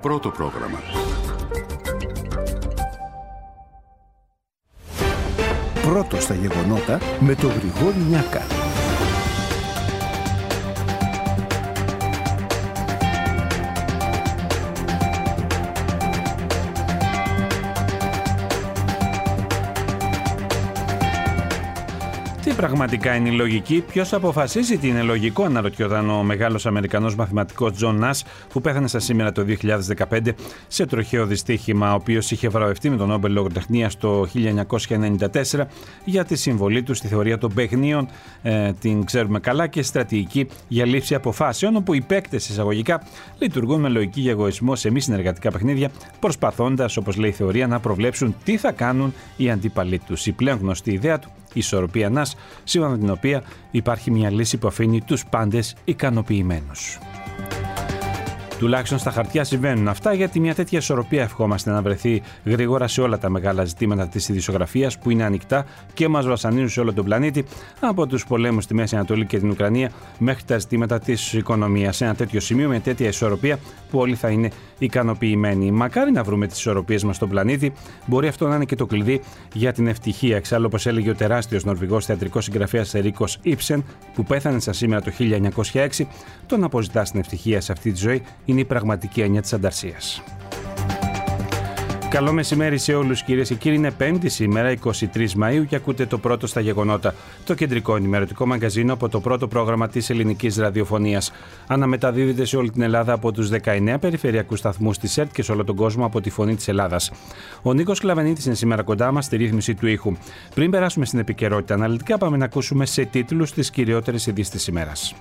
Πρώτο πρόγραμμα. Πρώτο στα γεγονότα με τον Γρηγόρη Νιάκα. Τι πραγματικά είναι η λογική, ποιος αποφασίζει τι είναι λογικό, αναρωτιόταν ο μεγάλος Αμερικανός μαθηματικός Τζον Νας, που πέθανε στα σήμερα το 2015 σε τροχαίο δυστύχημα, ο οποίος είχε βραβευτεί με τον Νόμπελ Λογοτεχνίας το 1994 για τη συμβολή του στη θεωρία των παιχνίων, την ξέρουμε καλά, και στρατηγική για λήψη αποφάσεων, όπου οι παίκτες εισαγωγικά λειτουργούν με λογική για εγωισμό σε μη συνεργατικά παιχνίδια, προσπαθώντας, όπως λέει η θεωρία, να προβλέψουν τι θα κάνουν οι αντίπαλοι τους. Η πλέον γνωστή ιδέα του, η ισορροπία Νας, σύμφωνα με την οποία υπάρχει μια λύση που αφήνει τους πάντες ικανοποιημένους. Τουλάχιστον στα χαρτιά συμβαίνουν αυτά, γιατί μια τέτοια ισορροπία ευχόμαστε να βρεθεί γρήγορα σε όλα τα μεγάλα ζητήματα της ειδησιογραφίας που είναι ανοιχτά και μας βασανίζουν σε όλο τον πλανήτη, από τους πολέμους στη Μέση Ανατολή και την Ουκρανία μέχρι τα ζητήματα της οικονομίας. Σε ένα τέτοιο σημείο, με τέτοια ισορροπία που όλοι θα είναι ικανοποιημένοι. Μακάρι να βρούμε τις ισορροπίες μας στον πλανήτη. Μπορεί αυτό να είναι και το κλειδί για την ευτυχία. Εξάλλου, όπως έλεγε ο τεράστιος Νορβηγός θεατρικός συγγραφέας Ερίκος Ήψεν, που πέθανε στα σήμερα το 1906, το να αποζητάς την ευτυχία σε αυτή τη ζωή είναι η πραγματική έννοια της ανταρσίας. Καλό μεσημέρι σε όλους, κυρίες και κύριοι. Είναι Πέμπτη σήμερα, 23 Μαΐου, και ακούτε το πρώτο στα γεγονότα, το κεντρικό ενημερωτικό μαγκαζίνο από το πρώτο πρόγραμμα της ελληνικής ραδιοφωνίας. Αναμεταδίδεται σε όλη την Ελλάδα από τους 19 περιφερειακούς σταθμούς της ΕΡΤ και σε όλο τον κόσμο από τη Φωνή της Ελλάδας. Ο Νίκος Κλαβενίτης είναι σήμερα κοντά μας στη ρύθμιση του ήχου. Πριν περάσουμε στην επικαιρότητα αναλυτικά, πάμε να ακούσουμε σε τίτλους τις κυριότερες ειδήσεις της ημέρας.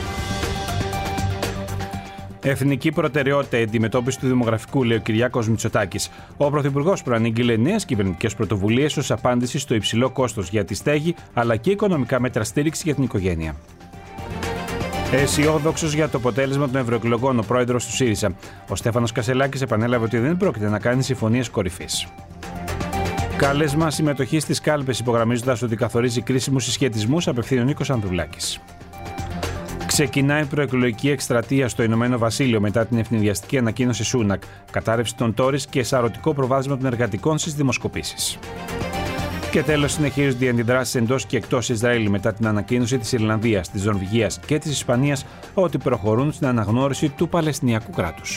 Εθνική προτεραιότητα η αντιμετώπιση του δημογραφικού, λέει ο Κυριάκος Μητσοτάκης. Ο Πρωθυπουργός προανήγγειλε νέες κυβερνητικές πρωτοβουλίες ως απάντηση στο υψηλό κόστος για τη στέγη, αλλά και οικονομικά μέτρα στήριξη για την οικογένεια. Αισιόδοξος για το αποτέλεσμα των ευρωεκλογών ο πρόεδρος του ΣΥΡΙΖΑ. Ο Στέφανος Κασελάκης επανέλαβε ότι δεν πρόκειται να κάνει συμφωνίες κορυφής. Κάλεσμα συμμετοχή στις κάλπες, υπογραμμίζοντας ότι καθορίζει κρίσιμους συσχετισμούς, απευθύνει ο Νίκος Ανδρουλάκης. Ξεκινάει προεκλογική εκστρατεία στο Ηνωμένο Βασίλειο μετά την ευνηδιαστική ανακοίνωση Σούνακ, κατάρρευση των Τόρις και σαρωτικό προβάδισμα των εργατικών στις δημοσκοπήσεις. Και τέλος, συνεχίζονται οι αντιδράσεις εντός και εκτός Ισραήλ μετά την ανακοίνωση της Ιρλανδίας, της Νορβηγίας και της Ισπανίας ότι προχωρούν στην αναγνώριση του Παλαιστινιακού κράτους.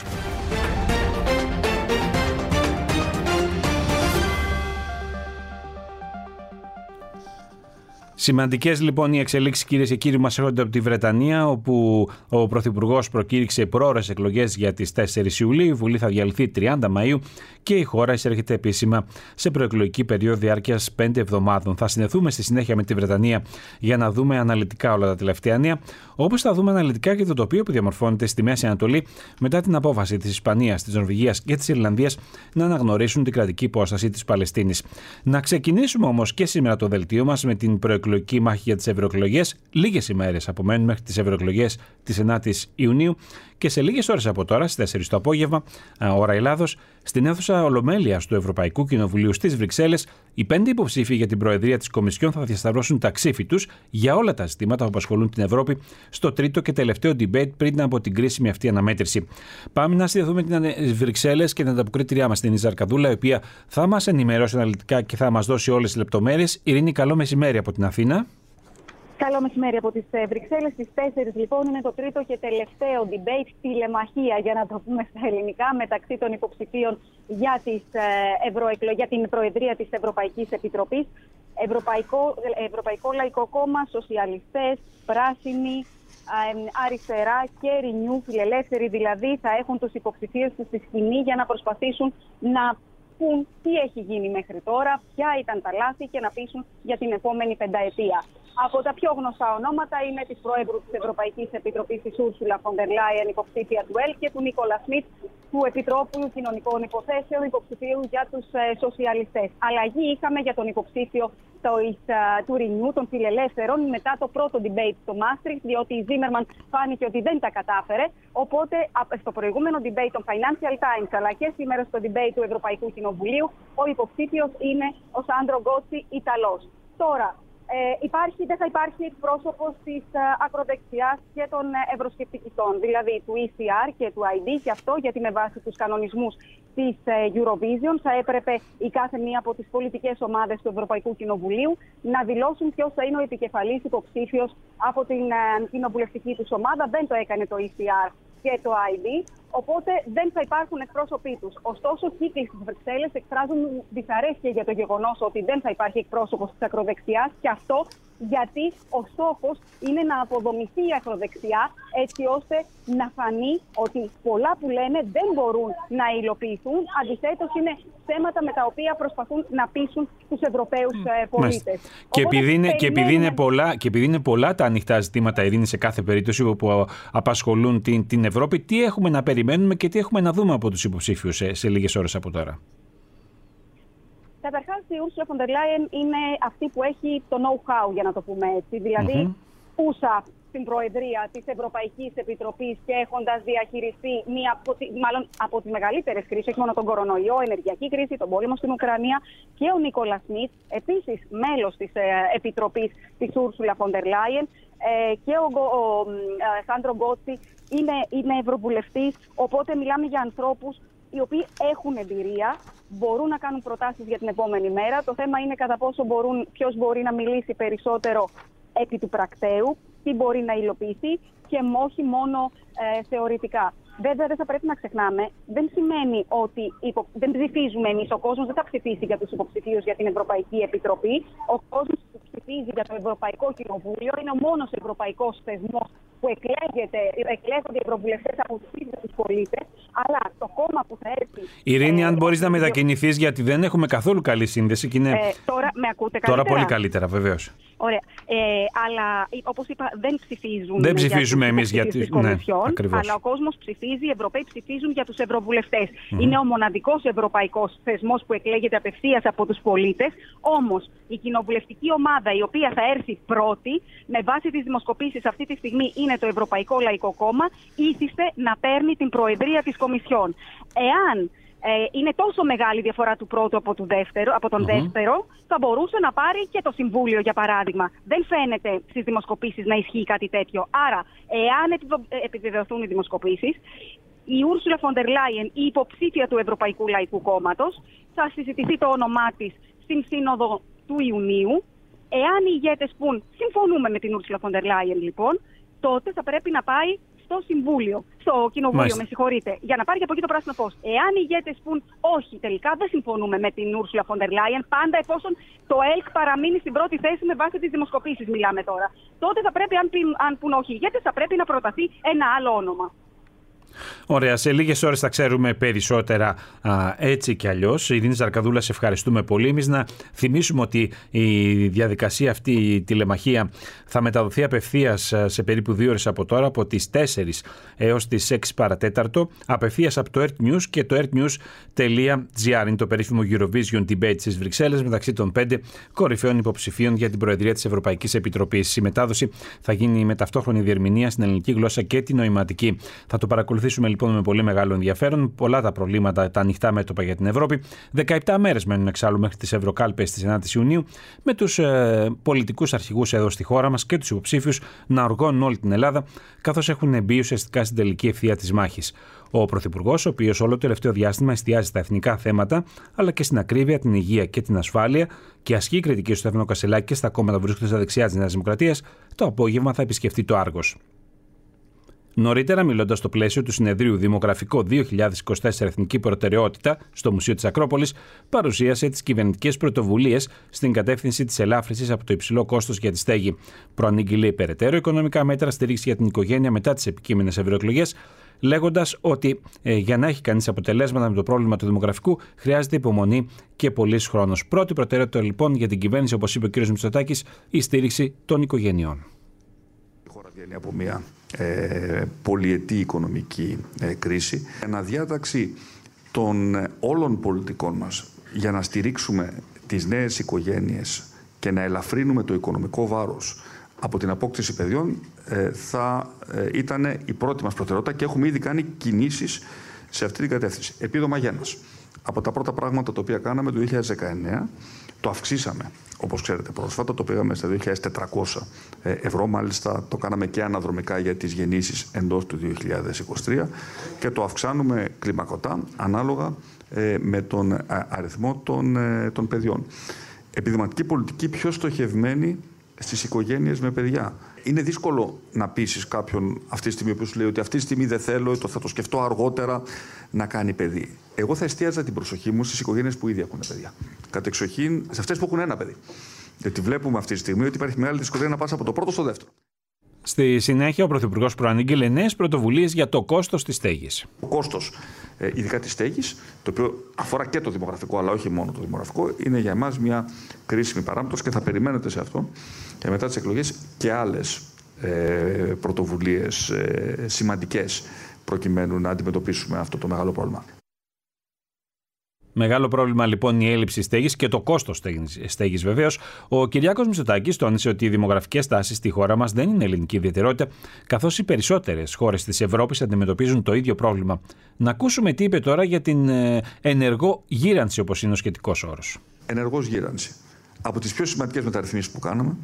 Σημαντικές λοιπόν οι εξελίξεις, κυρίες και κύριοι, μας έρχονται από τη Βρετανία, όπου ο Πρωθυπουργός προκήρυξε προώρες εκλογές για τις 4 Ιουλίου. Η Βουλή θα διαλυθεί 30 Μαΐου και η χώρα εισέρχεται επίσημα σε προεκλογική περίοδο διάρκειας 5 εβδομάδων. Θα συνδεθούμε στη συνέχεια με τη Βρετανία για να δούμε αναλυτικά όλα τα τελευταία νέα, όπως θα δούμε αναλυτικά και το τοπίο που διαμορφώνεται στη Μέση Ανατολή μετά την απόφαση της Ισπανίας, της Νορβηγίας και της Ιρλανδίας να αναγνωρίσουν την κρατική υπόσταση της Παλαιστίνης. Να ξεκινήσουμε όμως και σήμερα το δελτίο μας με την προεκλογική μάχη για τις ευρωεκλογές. Λίγες ημέρες απομένουν μέχρι τις ευρωεκλογές της 9ης Ιουνίου και σε λίγες ώρες από τώρα, στις 4 το απόγευμα, ώρα Ελλάδος, στην αίθουσα Ολομέλειας του Ευρωπαϊκού Κοινοβουλίου στις Βρυξέλλες, οι 5 υποψήφοι για την Προεδρία της Κομισιόν θα διασταυρώσουν τα ξύφη τους για όλα τα ζητήματα που απασχολούν την Ευρώπη στο τρίτο και τελευταίο debate πριν από την κρίσιμη αυτή αναμέτρηση. Πάμε να συνδεθούμε με τις Βρυξέλλες και την ανταποκρίτριά μας, την Ίζα Αρκαδούλα, η οποία θα μας ενημερώσει αναλυτικά και θα μας δώσει όλες τις λεπτομέρειες. Ειρήνη, καλό μεσημέρι από την Αθήνα. Καλό μεσημέρι από τις Βρυξέλλες. Στις 4 λοιπόν είναι το τρίτο και τελευταίο debate, τηλεμαχία για να το πούμε στα ελληνικά, μεταξύ των υποψηφίων για την Προεδρία της Ευρωπαϊκής Επιτροπής. Ευρωπαϊκό Λαϊκό Κόμμα, Σοσιαλιστές, Πράσινοι, Αριστερά και Renew, φιλελεύθεροι δηλαδή, θα έχουν τους υποψηφίους τους στη σκηνή για να προσπαθήσουν να πούν τι έχει γίνει μέχρι τώρα, ποια ήταν τα λάθη και να πείσουν για την επόμενη πενταετία. Από τα πιο γνωστά ονόματα είναι της Προέδρου της Ευρωπαϊκής Επιτροπής, της Ούρσουλα φον ντερ Λάιεν, υποψήφια του ΕΛΚ, και του Νίκολα Σμιτ, του Επιτρόπου Κοινωνικών Υποθέσεων, υποψηφίου για τους σοσιαλιστές. Αλλαγή είχαμε για τον υποψήφιο του Renew, των φιλελεύθερων, μετά το πρώτο debate στο Μάστριχτ, διότι η Ζίμερμαν φάνηκε ότι δεν τα κατάφερε. Οπότε, στο προηγούμενο debate των Financial Times, αλλά και σήμερα στο debate του Ευρωπαϊκού Κοινοβουλίου, ο υποψήφιος είναι ο Σάντρο Γκότσι, Ιταλός. Τώρα, δεν θα υπάρχει εκπρόσωπος της ακροδεξιάς και των ευρωσκεπτικιστών, δηλαδή του ECR και του ID, και αυτό γιατί με βάση τους κανονισμούς της Eurovision θα έπρεπε η κάθε μία από τις πολιτικές ομάδες του Ευρωπαϊκού Κοινοβουλίου να δηλώσουν ποιος θα είναι ο επικεφαλής υποψήφιος από την κοινοβουλευτική τους ομάδα. Δεν το έκανε το ECR και το ID, οπότε δεν θα υπάρχουν εκπρόσωποι τους. Ωστόσο, κύκλοι στις Βρυξέλλες εκφράζουν δυσαρέσκεια για το γεγονός ότι δεν θα υπάρχει εκπρόσωπος της ακροδεξιάς, και αυτό γιατί ο στόχος είναι να αποδομηθεί η ακροδεξιά, έτσι ώστε να φανεί ότι πολλά που λένε δεν μπορούν να υλοποιηθούν. Αντιθέτως, είναι θέματα με τα οποία προσπαθούν να πείσουν τους Ευρωπαίους πολίτες. Και επειδή είναι πολλά τα ανοιχτά ζητήματα, Ειρήνη, σε κάθε περίπτωση που απασχολούν την Ευρώπη, τι έχουμε να περιμένουμε και τι έχουμε να δούμε από τους υποψήφιους σε λίγες ώρες από τώρα? Καταρχάς, η Ursula von der Leyen είναι αυτή που έχει το know-how, για να το πούμε έτσι. Δηλαδή, ούσα στην Προεδρία της Ευρωπαϊκής Επιτροπής και έχοντας διαχειριστεί από τις μεγαλύτερες κρίσεις, όχι μόνο τον κορονοϊό, ενεργειακή κρίση, τον πόλεμο στην Ουκρανία, και ο Νίκολας Σμιτ, επίσης μέλος της Επιτροπής της Ursula von der Leyen, και ο Σάντρο Γκότσι είναι ευρωβουλευτής, οπότε μιλάμε για ανθρώπους οι οποίοι έχουν εμπειρία, μπορούν να κάνουν προτάσεις για την επόμενη μέρα. Το θέμα είναι κατά πόσο ποιος μπορεί να μιλήσει περισσότερο επί του πρακτέου, τι μπορεί να υλοποιηθεί και όχι μόνο θεωρητικά. Βέβαια, δεν θα πρέπει να ξεχνάμε, δεν σημαίνει ότι δεν ψηφίζουμε εμείς. Ο κόσμος δεν θα ψηφίσει για τους υποψηφίους για την Ευρωπαϊκή Επιτροπή. Ο κόσμος που ψηφίζει για το Ευρωπαϊκό Κοινοβούλιο είναι ο μόνος ευρωπαϊκός θεσμός που εκλέγονται οι ευρωβουλευτές από τους ίδιους τους πολίτες. Αλλά το κόμμα που θα έρθει. Ειρήνη, αν μπορείς να μετακινηθείς, γιατί δεν έχουμε καθόλου καλή σύνδεση. Και είναι... Τώρα με ακούτε καλύτερα? Τώρα πολύ καλύτερα, βεβαίως. Ωραία. Αλλά όπως είπα, δεν ψηφίζουμε εμείς για τις Κομισιόν, αλλά ο κόσμος ψηφίζει, οι Ευρωπαίοι ψηφίζουν για τους ευρωβουλευτές. Είναι ο μοναδικός ευρωπαϊκός θεσμός που εκλέγεται απευθείας από τους πολίτες. Όμως η κοινοβουλευτική ομάδα η οποία θα έρθει πρώτη, με βάση τις δημοσκοπήσεις αυτή τη στιγμή είναι το Ευρωπαϊκό Λαϊκό Κόμμα, ήθιστε να παίρνει την προεδρία της Κομισιόν. Εάν είναι τόσο μεγάλη διαφορά του πρώτου από τον δεύτερο, θα μπορούσε να πάρει και το Συμβούλιο, για παράδειγμα. Δεν φαίνεται στις δημοσκοπήσεις να ισχύει κάτι τέτοιο. Άρα, εάν επιβεβαιωθούν οι δημοσκοπήσεις, η Ursula von der Leyen, η υποψήφια του Ευρωπαϊκού Λαϊκού Κόμματος, θα συζητηθεί το όνομά της στην Σύνοδο του Ιουνίου. Εάν οι ηγέτες πουν συμφωνούμε με την Ursula von der Leyen, λοιπόν, τότε θα πρέπει να πάει στο Κοινοβούλιο, με συγχωρείτε, για να πάρει και από εκεί το πράσινο φως. Εάν οι ηγέτες πουν όχι, τελικά δεν συμφωνούμε με την Ursula von der Leyen, πάντα εφόσον το ΕΛΚ παραμείνει στην πρώτη θέση με βάση τις δημοσκοπήσεις, μιλάμε τώρα, τότε θα πρέπει, αν πουν όχι οι ηγέτες, θα πρέπει να προταθεί ένα άλλο όνομα. Ωραία, σε λίγες ώρες θα ξέρουμε περισσότερα έτσι κι αλλιώς. Ειρήνη Ζαρκαδούλα, σε ευχαριστούμε πολύ. Εμείς να θυμίσουμε ότι η διαδικασία αυτή, η τηλεμαχία, θα μεταδοθεί απευθείας σε περίπου 2 ώρες από τώρα, από τις 4 έως τις 6 παρατέταρτο, απευθείας από το Earth News και το earthnews.gr. Είναι το περίφημο Eurovision Debate στις Βρυξέλλες, μεταξύ των 5 κορυφαίων υποψηφίων για την Προεδρία της Ευρωπαϊκής Επιτροπής. Η μετάδοση θα γίνει με ταυτόχρονη διερμηνία στην ελληνική γλώσσα και την νοηματική. Θα το παρακολουθήσουμε λοιπόν με πολύ μεγάλο ενδιαφέρον. Πολλά τα προβλήματα, τα ανοιχτά μέτωπα για την Ευρώπη. 17 μέρες μένουν εξάλλου μέχρι τις Ευρωκάλπες της 9ης Ιουνίου, με τους πολιτικούς αρχηγούς εδώ στη χώρα μας και τους υποψήφιους να οργώνουν όλη την Ελλάδα, καθώς έχουν μπει ουσιαστικά στην τελική ευθεία της μάχης. Ο Πρωθυπουργός, ο οποίος όλο το τελευταίο διάστημα εστιάζει στα εθνικά θέματα, αλλά και στην ακρίβεια, την υγεία και την ασφάλεια, και ασκεί κριτική στο Στέφανο Κασελάκη και στα κόμματα που βρίσκονται στα δεξιά της Νέας Δημοκρατίας, το απόγευμα θα επισκεφτεί το Άργος. Νωρίτερα, μιλώντας στο πλαίσιο του συνεδρίου Δημογραφικό 2024 Εθνική Προτεραιότητα στο Μουσείο της Ακρόπολης, παρουσίασε τις κυβερνητικές πρωτοβουλίες στην κατεύθυνση της ελάφρυνσης από το υψηλό κόστος για τη στέγη. Προανήγγειλε περαιτέρω οικονομικά μέτρα στήριξη για την οικογένεια μετά τις επικείμενες ευρωεκλογές, λέγοντας ότι για να έχει κανείς αποτελέσματα με το πρόβλημα του δημογραφικού χρειάζεται υπομονή και πολύς χρόνος. Πρώτη προτεραιότητα λοιπόν για την κυβέρνηση, όπως είπε ο κ. Μητσοτάκης, η στήριξη των οικογενειών. Η χώρα βγαίνει από μια πολυετή οικονομική κρίση. Αναδιάταξη των όλων πολιτικών μας για να στηρίξουμε τις νέες οικογένειες και να ελαφρύνουμε το οικονομικό βάρος από την απόκτηση παιδιών θα ήταν η πρώτη μας προτεραιότητα και έχουμε ήδη κάνει κινήσεις σε αυτή την κατεύθυνση. Επίδομα γέννας. Από τα πρώτα πράγματα τα οποία κάναμε το 2019, Το αυξήσαμε, όπως ξέρετε πρόσφατα, το πήγαμε στα 2.400 ευρώ. Μάλιστα το κάναμε και αναδρομικά για τις γεννήσεις εντός του 2023 και το αυξάνουμε κλιμακωτά ανάλογα με τον αριθμό των παιδιών. Επιδοματική πολιτική πιο στοχευμένη στις οικογένειες με παιδιά. Είναι δύσκολο να πείσεις κάποιον αυτή τη στιγμή που σου λέει ότι αυτή τη στιγμή δεν θέλω, θα το σκεφτώ αργότερα να κάνει παιδί. Εγώ θα εστίαζα την προσοχή μου στις οικογένειες που ήδη έχουν παιδιά. Κατεξοχήν σε αυτές που έχουν ένα παιδί. Γιατί βλέπουμε αυτή τη στιγμή ότι υπάρχει μεγάλη δυσκολία να πας από το πρώτο στο δεύτερο. Στη συνέχεια, ο Πρωθυπουργός προανήγγειλε νέες πρωτοβουλίες για το κόστος της στέγης. Το κόστος, ειδικά της στέγης, το οποίο αφορά και το δημογραφικό, αλλά όχι μόνο το δημογραφικό, είναι για εμάς μια κρίσιμη παράμετρος και θα περιμένετε σε αυτό και μετά τις εκλογές και άλλες πρωτοβουλίες σημαντικές προκειμένου να αντιμετωπίσουμε αυτό το μεγάλο πρόβλημα. Μεγάλο πρόβλημα λοιπόν η έλλειψη στέγης και το κόστος στέγης βεβαίως. Ο Κυριάκος Μητσοτάκης τόνισε ότι οι δημογραφικές τάσεις στη χώρα μας δεν είναι ελληνική ιδιαιτερότητα, καθώς οι περισσότερες χώρες της Ευρώπης αντιμετωπίζουν το ίδιο πρόβλημα. Να ακούσουμε τι είπε τώρα για την ενεργό γύρανση, όπως είναι ο σχετικός όρος. Ενεργός γύρανση. Από τις πιο σημαντικές μεταρρυθμίσεις που κάναμε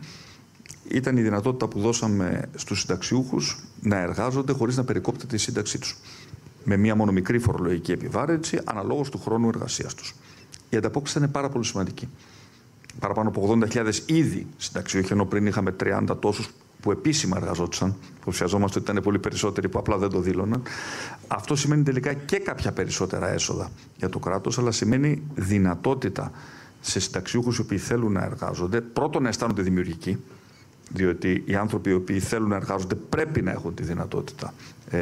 ήταν η δυνατότητα που δώσαμε στους συνταξιούχους να εργάζονται χωρίς να περικόπτεται η σύνταξή τους. Με μία μόνο μικρή φορολογική επιβάρυνση αναλόγως του χρόνου εργασίας τους. Η ανταπόκριση ήταν πάρα πολύ σημαντική. Παραπάνω από 80.000 ήδη συνταξιούχοι, ενώ πριν είχαμε 30 τόσους που επίσημα εργαζόντουσαν. Υποψιαζόμαστε ότι ήταν πολύ περισσότεροι που απλά δεν το δήλωναν. Αυτό σημαίνει τελικά και κάποια περισσότερα έσοδα για το κράτος, αλλά σημαίνει δυνατότητα σε συνταξιούχους οι οποίοι θέλουν να εργάζονται, πρώτον να αισθάνονται δημιουργικοί. Διότι οι άνθρωποι οι οποίοι θέλουν να εργάζονται πρέπει να έχουν τη δυνατότητα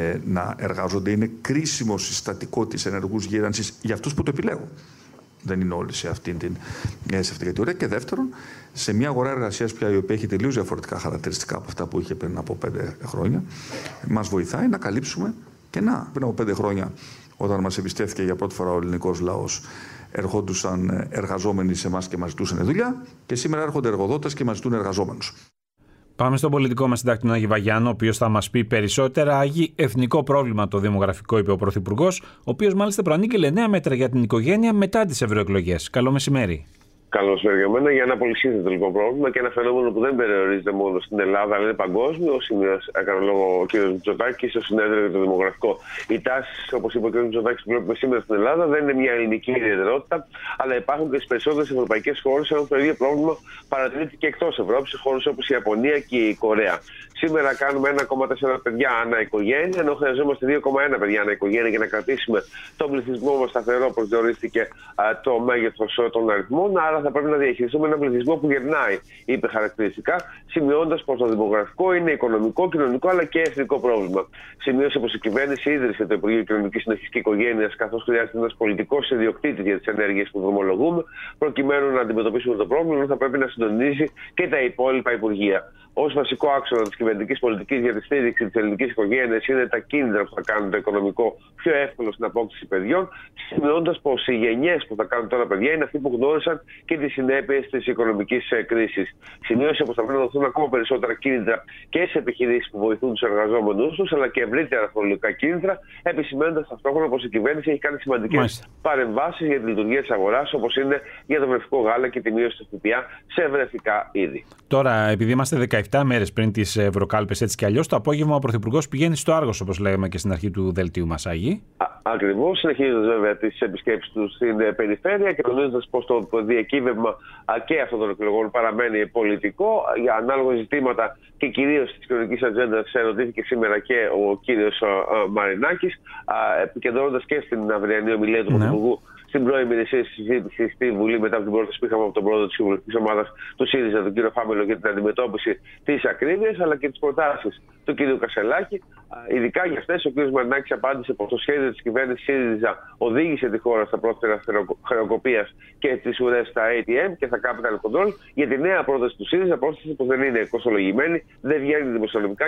να εργάζονται. Είναι κρίσιμο συστατικό της ενεργούς γύρανσης για αυτούς που το επιλέγουν. Δεν είναι όλοι σε αυτή την κατηγορία. Και δεύτερον, σε μια αγορά εργασίας πια η οποία έχει τελείως διαφορετικά χαρακτηριστικά από αυτά που είχε πριν από 5 χρόνια, μας βοηθάει να καλύψουμε κενά. Πριν από 5 χρόνια, όταν μας εμπιστεύτηκε για πρώτη φορά ο ελληνικός λαός, ερχόντουσαν εργαζόμενοι σε εμάς και μας ζητούσαν δουλειά, και σήμερα έρχονται εργοδότες και μας ζητούν εργαζόμενους. Πάμε στον πολιτικό μας συντάκτη, τον Άγη Βαγιάννο, ο οποίος θα μας πει περισσότερα. Άγη, εθνικό πρόβλημα το δημογραφικό, είπε ο Πρωθυπουργός, ο οποίος μάλιστα προανήγγειλε νέα μέτρα για την οικογένεια μετά τις ευρωεκλογές. Καλό μεσημέρι. Καλώς ήρθατε για μένα, για ένα πολύ σύνθετο λοιπόν πρόβλημα και ένα φαινόμενο που δεν περιορίζεται μόνο στην Ελλάδα, αλλά είναι παγκόσμιο. Έκανε λόγο ο κ. Μητσοτάκης στο συνέδριο για το δημογραφικό. Οι τάσεις, όπως είπε ο κ. Μητσοτάκης, που βλέπουμε σήμερα στην Ελλάδα δεν είναι μια ελληνική ιδιαιτερότητα, αλλά υπάρχουν και στις περισσότερες ευρωπαϊκές χώρες, ενώ το ίδιο πρόβλημα παρατηρείται και εκτός Ευρώπης, σε χώρες όπως η Ιαπωνία και η Κορέα. Σήμερα κάνουμε 1,4 παιδιά ανά οικογένεια, ενώ χρειαζόμαστε 2,1 παιδιά ανά οικογένεια για να κρατήσουμε τον πληθυσμό μας σταθερό, όπως διορίστηκε το μέγεθος των αριθμών. Άρα θα πρέπει να διαχειριστούμε έναν πληθυσμό που γερνάει, είπε χαρακτηριστικά, σημειώνοντας πως το δημογραφικό είναι οικονομικό, κοινωνικό αλλά και εθνικό πρόβλημα. Σημείωσε πως η κυβέρνηση ίδρυσε το Υπουργείο Κοινωνικής Συνοχής και Οικογένειας, καθώς χρειάζεται ένας πολιτικός ιδιοκτήτης για τις ενέργειες που δρομολογούμε, προκειμένου να αντιμετωπίσουμε το πρόβλημα, θα πρέπει να συντονίζει και τα υπόλοιπα υπουργεία. Ως βασικό άξονα της κυβερνητικής πολιτικής για τη στήριξη της ελληνικής οικογένειας είναι τα κίνητρα που θα κάνουν το οικονομικό πιο εύκολο στην απόκτηση παιδιών, σημειώνοντας πως οι γενιές που θα κάνουν τώρα παιδιά είναι αυτοί που γνώρισαν και τις συνέπειες της οικονομικής κρίσης. Σημείωσε πως θα πρέπει να δοθούν ακόμα περισσότερα κίνητρα και σε επιχειρήσεις που βοηθούν τους εργαζόμενους τους, αλλά και ευρύτερα φορολογικά κίνητρα, επισημαίνοντας ταυτόχρονα πως η κυβέρνηση έχει κάνει σημαντικές παρεμβάσεις για τη λειτουργία της αγοράς, όπως είναι για το βρεφικό γάλα και τη μείωση του ΦΠΑ σε βρεφικά είδη. Τώρα, επειδή είμαστε 17 μέρες πριν τις ευρωκάλπες, έτσι κι αλλιώς, το απόγευμα ο Πρωθυπουργός πηγαίνει στο Άργος, όπως λέγαμε και στην αρχή του δελτίου μας, Άγη. Ακριβώς, συνεχίζοντας βέβαια τις επισκέψεις του στην περιφέρεια και τονίζοντας πως το διακύβευμα και αυτών των εκλογών παραμένει πολιτικό. Για ανάλογα ζητήματα και κυρίως της κοινωνικής ατζέντας ερωτήθηκε σήμερα και ο κύριος Μαρινάκης, επικεντρώνοντας και στην αυριανή ομιλία του Πρωθυπουργού στην πρώιμη συζήτηση στη Βουλή μετά από την πρόταση που είχαμε από τον πρόεδρο της Συμβουλευτικής Ομάδας του ΣΥΡΙΖΑ, τον κύριο Φάμελο, για την αντιμετώπιση της ακρίβειας, αλλά και τις προτάσεις του κύριου Κασελάκη. Ειδικά για αυτές, ο κύριος Μαρινάκης απάντησε πως το σχέδιο της κυβέρνησης ΣΥΡΙΖΑ οδήγησε τη χώρα στα πρόθυρα χρεοκοπίας και τις ουρές στα ATM και στα capital control. Για τη νέα πρόταση του ΣΥΡΙΖΑ, πρόσθεσε πως δεν είναι κοστολογημένη, δεν βγαίνει δημοσιονομικά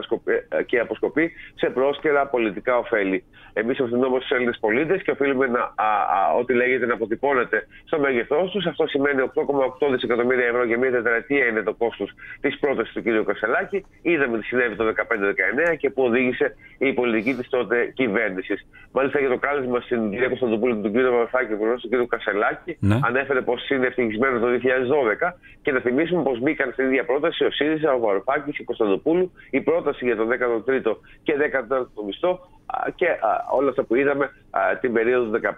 και αποσκοπεί σε πρόσκαιρα πολιτικά ωφέλη. Εμείς ευθυνόμαστε στους Έλληνες πολίτες και οφείλουμε ό,τι λέγεται να αποτυπώνεται στο μέγεθός τους. Αυτό σημαίνει 8,8 δισεκατομμύρια ευρώ για μία τετραετία είναι το κόστος της πρότασης του κ. Κασελάκη. Είδαμε τι συνέβη το 2015-2019 και πού οδήγησε η πολιτική της τότε κυβέρνησης. Μάλιστα για το κάλεσμα στην κυρία Κωνσταντοπούλου και τον κύριο Βαρουφάκη, τον κύριο Κασελάκη, ανέφερε πως είναι ευτυχισμένο το 2012 και να θυμίσουμε πως μπήκαν στην ίδια πρόταση ο ΣΥΡΙΖΑ, ο Βαρουφάκης και η Κωνσταντοπούλου, η πρόταση για τον 13ο και 14ο μισθό και όλα αυτά που είδαμε την περίοδο του 2015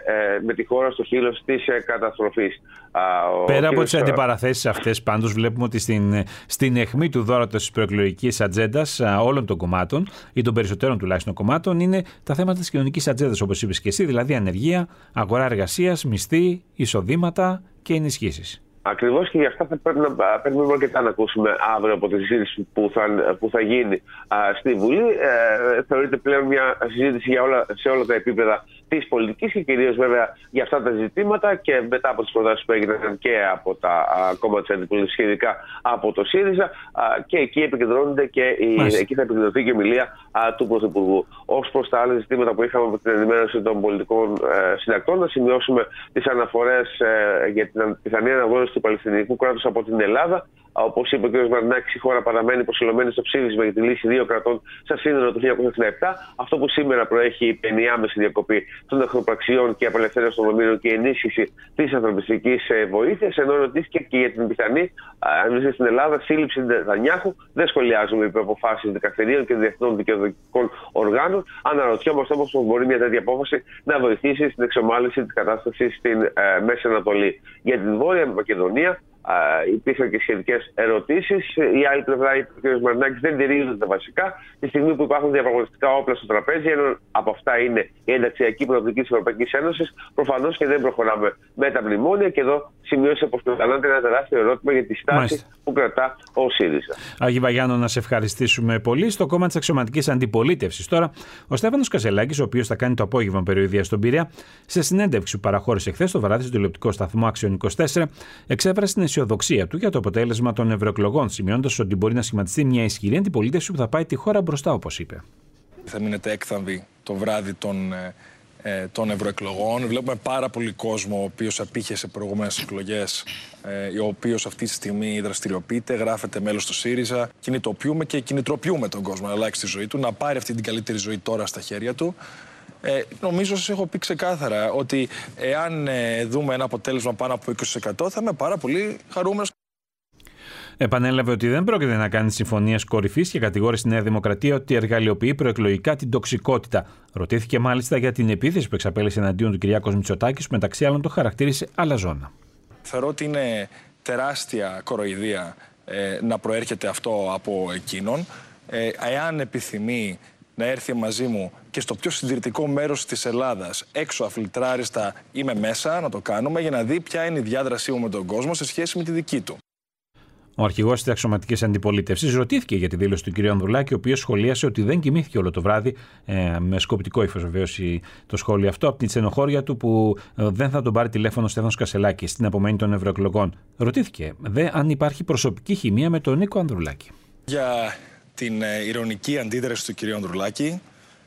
με τη χώρα στο χείλος της καταστροφής. Πέρα από τις αντιπαραθέσεις αυτές, πάντως βλέπουμε ότι στην αιχμή του δώρατος της προεκλογικής ατζέντας όλων των κομμάτων ή των περισσότερων τουλάχιστον κομμάτων είναι τα θέματα της κοινωνικής ατζέντας, όπως είπες και εσύ, δηλαδή ανεργία, αγορά εργασίας, μισθοί, εισοδήματα και ενισχύσεις. Ακριβώς, και γι' αυτά θα πρέπει να περιμένουμε αρκετά να ακούσουμε αύριο από τη συζήτηση που θα γίνει στη Βουλή. Θεωρείται πλέον μια συζήτηση σε όλα τα επίπεδα της πολιτικής και κυρίως βέβαια για αυτά τα ζητήματα, και μετά από τις προτάσεις που έγιναν και από τα κόμματα της αντιπολίτευσης, ειδικά από το ΣΥΡΙΖΑ, και εκεί επικεντρώνονται εκεί θα επικεντρωθεί και η ομιλία του Πρωθυπουργού. Ως προς τα άλλα ζητήματα που είχαμε από την ενημέρωση των πολιτικών συντακτών, να σημειώσουμε τις αναφορές για την πιθανή αναγνώριση του Παλαιστινιακού κράτους από την Ελλάδα. Όπως είπε ο κ. Μαρινάκης, η χώρα παραμένει προσιλωμένη στο ψήφισμα για τη λύση δύο κρατών στα σύνορα του 1967. Αυτό που σήμερα προέχει είναι η άμεση διακοπή των εχθροπραξιών και απελευθέρωση των ομήρων και ενίσχυση της ανθρωπιστικής βοήθειας. Ενώ ρωτήθηκε και για την πιθανή, αν βρίσκεται στην Ελλάδα, σύλληψη Νετανιάχου. Δεν σχολιάζουμε υπό αποφάσεις δικαστηρίων και διεθνών δικαιοδοτικών οργάνων. Αναρωτιόμαστε όμως πως μπορεί μια τέτοια απόφαση να βοηθήσει στην εξομάλυνση της κατάστασης στην Μέση Ανατολή. Για την Βόρεια Μακεδονία, υπήρχαν και σχετικές ερωτήσεις. Η άλλη πλευρά, είπε ο κ. Μαρινάκης, δεν τηρίζονται τα βασικά. Τη στιγμή που υπάρχουν διαπραγματευτικά όπλα στο τραπέζι, ενώ από αυτά είναι η ενταξιακή προοπτική της Ευρωπαϊκής Ένωσης, προφανώς και δεν προχωράμε με τα μνημόνια. Και εδώ σημειώσε πως προκαλείται ένα τεράστιο ερώτημα για τη στάση που κρατά ο ΣΥΡΙΖΑ. Άγη Βαγιάννο, να σε ευχαριστήσουμε πολύ. Στο κόμμα της αξιωματικής αντιπολίτευσης τώρα, ο Στέφανος Κασελάκης, ο οποίος θα κάνει το απόγευμα περιοδεία στον Πειραιά, σε συνέντευξη που παραχώρησε χθες το βράδυ στο τηλεοπτικό σταθμό Άξιον 24, εξέφρασε την αισιοδοξία του για το αποτέλεσμα των ευρωεκλογών, σημειώνοντας ότι μπορεί να σχηματιστεί μια ισχυρή αντιπολίτευση που θα πάει τη χώρα μπροστά, όπως είπε. Θα μείνετε έκθαμβοι το βράδυ των ευρωεκλογών. Βλέπουμε πάρα πολύ κόσμο ο οποίος απήχε σε προηγούμενες εκλογές, ο οποίος αυτή τη στιγμή δραστηριοποιείται, γράφεται μέλος του ΣΥΡΙΖΑ. Κινητοποιούμε και κινητροποιούμε τον κόσμο να αλλάξει τη ζωή του, να πάρει αυτή την καλύτερη ζωή τώρα στα χέρια του. Νομίζω σας έχω πει ξεκάθαρα ότι εάν δούμε ένα αποτέλεσμα πάνω από 20% θα είμαι πάρα πολύ χαρούμενος. Επανέλαβε ότι δεν πρόκειται να κάνει συμφωνίες κορυφής και κατηγόρησε στη Νέα Δημοκρατία ότι εργαλειοποιεί προεκλογικά την τοξικότητα. Ρωτήθηκε μάλιστα για την επίθεση που εξαπέλυσε εναντίον του Κυριάκος Μητσοτάκης, που μεταξύ άλλων το χαρακτήρισε αλαζόνα. Θεωρώ ότι είναι τεράστια κοροϊδία να προέρχεται αυτό από εκείνον. Εάν επιθυμεί να έρθει μαζί μου και στο πιο συντηρητικό μέρος της Ελλάδας, έξω αφιλτράριστα, είμαι μέσα, να το κάνουμε για να δει ποια είναι η διάδρασή μου με τον κόσμο σε σχέση με τη δική του. Ο αρχηγός της αξιωματικής αντιπολίτευσης ρωτήθηκε για τη δήλωση του κ. Ανδρουλάκη, ο οποίος σχολίασε ότι δεν κοιμήθηκε όλο το βράδυ, με σκοπτικό ύφος βεβαίως το σχόλιο αυτό, από την στενοχώρια του που δεν θα τον πάρει τηλέφωνο ο Στέφανος Κασελάκης στην απομένη των ευρωεκλογών. Ρωτήθηκε αν υπάρχει προσωπική χημεία με τον Νίκο Ανδρουλάκη. Για την ηρωνική αντίδραση του κ. Ανδρουλάκη,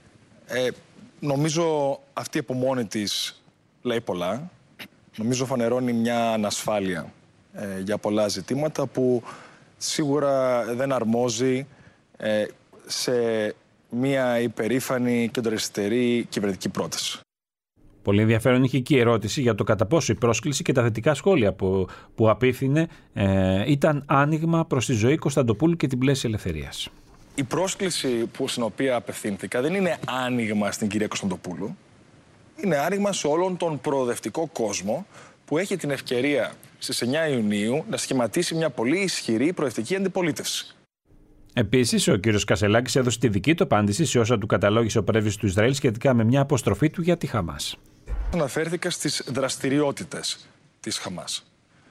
νομίζω αυτή από μόνη της λέει πολλά. Νομίζω φανερώνει μια ανασφάλεια για πολλά ζητήματα που σίγουρα δεν αρμόζει σε μια υπερήφανη κεντροαριστερή κυβερνητική πρόταση. Πολύ ενδιαφέρον είχε και η ερώτηση για το κατά πόσο η πρόσκληση και τα θετικά σχόλια που απίφθινε ήταν άνοιγμα προς τη ζωή Κωνσταντοπούλου και την πλαίσια ελευθερίας. Η πρόσκληση στην οποία απευθύνθηκα δεν είναι άνοιγμα στην κυρία Κωνσταντοπούλου. Είναι άνοιγμα σε όλον τον προοδευτικό κόσμο που έχει την ευκαιρία στις 9 Ιουνίου να σχηματίσει μια πολύ ισχυρή προοδευτική αντιπολίτευση. Επίσης, ο κ. Κασελάκης έδωσε τη δική του απάντηση σε όσα του καταλόγησε ο πρέσβης του Ισραήλ σχετικά με μια αποστροφή του για τη Χαμάς. Αναφέρθηκα στις δραστηριότητες της Χαμάς.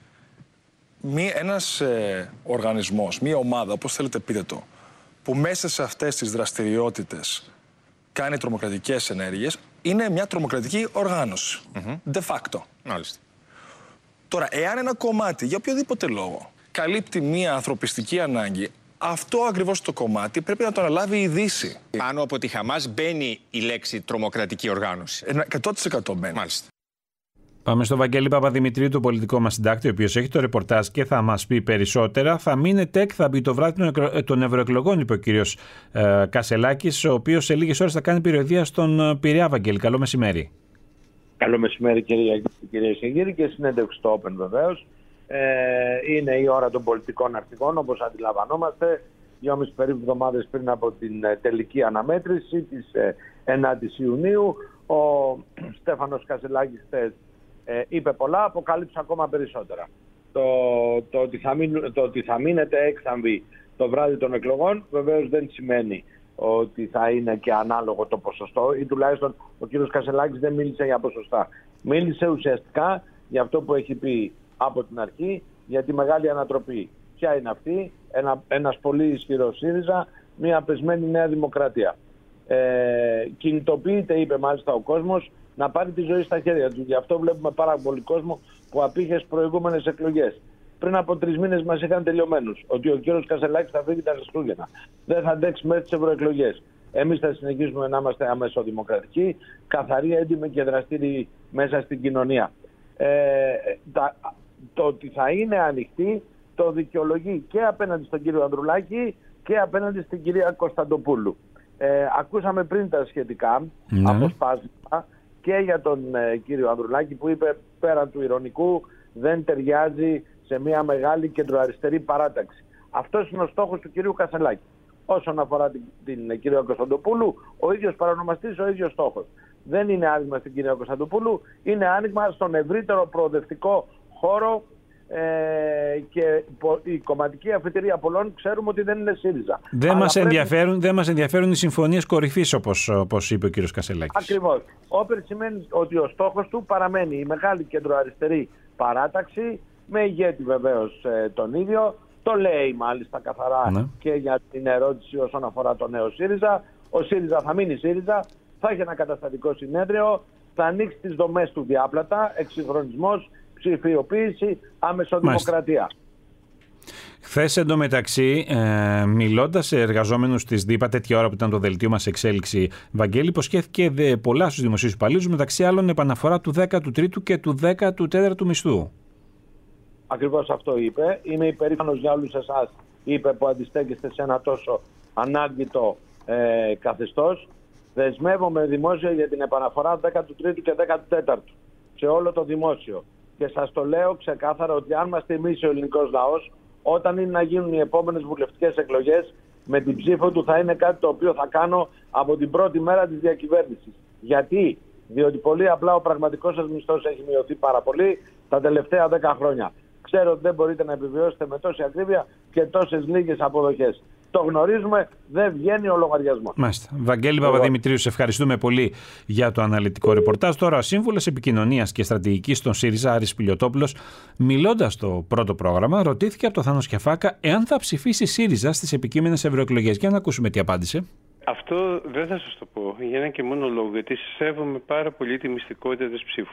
Ένας οργανισμός, μια ομάδα, όπως θέλετε πείτε το, που μέσα σε αυτές τις δραστηριότητες κάνει τρομοκρατικές ενέργειες, είναι μια τρομοκρατική οργάνωση. De facto. Μάλιστα. Τώρα, εάν ένα κομμάτι, για οποιοδήποτε λόγο, καλύπτει μια ανθρωπιστική ανάγκη, αυτό ακριβώς το κομμάτι πρέπει να το αναλάβει η Δύση. Πάνω από τη Χαμάς μπαίνει η λέξη τρομοκρατική οργάνωση. 100% μπαίνει. Μάλιστα. Πάμε στο Βαγγέλη Παπαδημητρίου, το πολιτικό μας συντάκτη, ο οποίος έχει το ρεπορτάζ και θα μας πει περισσότερα. Θα μείνετε, θα μπει το βράδυ των ευρωεκλογών, είπε ο κύριος Κασελάκης, ο οποίος σε λίγες ώρες θα κάνει περιοδεία στον Πειραιά. Βαγγέλη, καλό μεσημέρι. Καλό μεσημέρι, κυρίες και κύριοι, και συνέντευξη στο Open βεβαίως. Είναι η ώρα των πολιτικών αρχηγών, όπως αντιλαμβανόμαστε. 2,5 περίπου εβδομάδες πριν από την τελική αναμέτρηση της 9ης Ιουνίου, ο Στέφανος Κασελάκης είπε πολλά, αποκάλυψε ακόμα περισσότερα. Το ότι θα μείνετε έξαμβοι το βράδυ των εκλογών βεβαίως δεν σημαίνει ότι θα είναι και ανάλογο το ποσοστό, ή τουλάχιστον ο κ. Κασελάκης δεν μίλησε για ποσοστά. Μίλησε ουσιαστικά για αυτό που έχει πει από την αρχή, για τη μεγάλη ανατροπή. Ποια είναι αυτή? Ένας πολύ ισχυρός ΣΥΡΙΖΑ, μια πεσμένη Νέα Δημοκρατία. Κινητοποιείται, είπε μάλιστα ο κόσμος, να πάρει τη ζωή στα χέρια του. Γι' αυτό βλέπουμε πάρα πολύ κόσμο που απήχε στις προηγούμενες εκλογές. Πριν από 3 μήνες μας είχαν τελειωμένους ότι ο κύριος Κασελάκης θα φύγει τα Χριστούγεννα. Δεν θα αντέξει μέχρι τις ευρωεκλογές. Εμείς θα συνεχίσουμε να είμαστε αμεσοδημοκρατικοί, καθαροί, έντιμοι και δραστήριοι μέσα στην κοινωνία. Το ότι θα είναι ανοιχτή το δικαιολογεί και απέναντι στον κύριο Ανδρουλάκη και απέναντι στην κυρία Κωνσταντοπούλου. Ακούσαμε πριν τα σχετικά αποσπάσματα και για τον κύριο Ανδρουλάκη, που είπε πέραν του ειρωνικού δεν ταιριάζει σε μια μεγάλη κεντροαριστερή παράταξη. Αυτός είναι ο στόχος του κυρίου Κασελάκη. Όσον αφορά την κυρία Κωνσταντοπούλου, ο ίδιος παρονομαστής, ο ίδιος στόχος. Δεν είναι άνοιγμα στην κυρία Κωνσταντοπούλου, είναι άνοιγμα στον ευρύτερο προοδευτικό χώρο, και η κομματική αφετηρία πολλών ξέρουμε ότι δεν είναι ΣΥΡΙΖΑ. Δεν μας ενδιαφέρουν οι συμφωνίες κορυφής, όπως είπε ο κύριος Κασελάκης. Ακριβώς. Όπερ σημαίνει ότι ο στόχος του παραμένει η μεγάλη κεντροαριστερή παράταξη, με ηγέτη βεβαίως τον ίδιο. Το λέει μάλιστα καθαρά και για την ερώτηση όσον αφορά το νέο ΣΥΡΙΖΑ. Ο ΣΥΡΙΖΑ θα μείνει ΣΥΡΙΖΑ, θα έχει ένα καταστατικό συνέδριο, θα ανοίξει τις δομές του διάπλατα, εξυγχρονισμός, ψηφιοποίηση, αμεσοδημοκρατία. Χθες εντωμεταξύ, μιλώντας σε εργαζόμενους της ΔΥΠΑ, τέτοια ώρα που ήταν το δελτίο μας εξέλιξη, Βαγγέλη, υποσχέθηκε πολλά στους δημοσίους υπαλλήλους, μεταξύ άλλων επαναφορά του 13ου και του 14ου μισθού. Ακριβώς αυτό είπε. Είμαι υπερήφανος για όλους εσάς, είπε, που αντιστέκεστε σε ένα τόσο ανάγκητο καθεστώς. Δεσμεύομαι δημόσια για την επαναφορά 13ου και 14ου σε όλο το δημόσιο. Και σας το λέω ξεκάθαρα ότι αν μας τιμήσει ο ελληνικός λαός, όταν είναι να γίνουν οι επόμενες βουλευτικές εκλογές, με την ψήφο του θα είναι κάτι το οποίο θα κάνω από την πρώτη μέρα της διακυβέρνησης. Γιατί? Διότι πολύ απλά ο πραγματικός σας μισθός έχει μειωθεί πάρα πολύ τα τελευταία 10 χρόνια. Ξέρω ότι δεν μπορείτε να επιβιώσετε με τόση ακρίβεια και τόσες λίγες αποδοχές. Το γνωρίζουμε, δεν βγαίνει ο λογαριασμός. Μάλιστα. Βαγγέλη Παπαδημητρίου, σε ευχαριστούμε πολύ για το αναλυτικό ρεπορτάζ. Τώρα, ο Σύμβουλος Επικοινωνίας και Στρατηγικής στον ΣΥΡΙΖΑ, Άρης Πιλιοτόπουλος, μιλώντας στο πρώτο πρόγραμμα, ρωτήθηκε από το Θάνο Σκιαφάκα εάν θα ψηφίσει ΣΥΡΙΖΑ στις επικείμενες ευρωεκλογές. Για να ακούσουμε τι απάντησε. Αυτό δεν θα σας το πω για ένα και μόνο λόγο, γιατί σέβομαι πάρα πολύ τη μυστικότητα της ψήφου.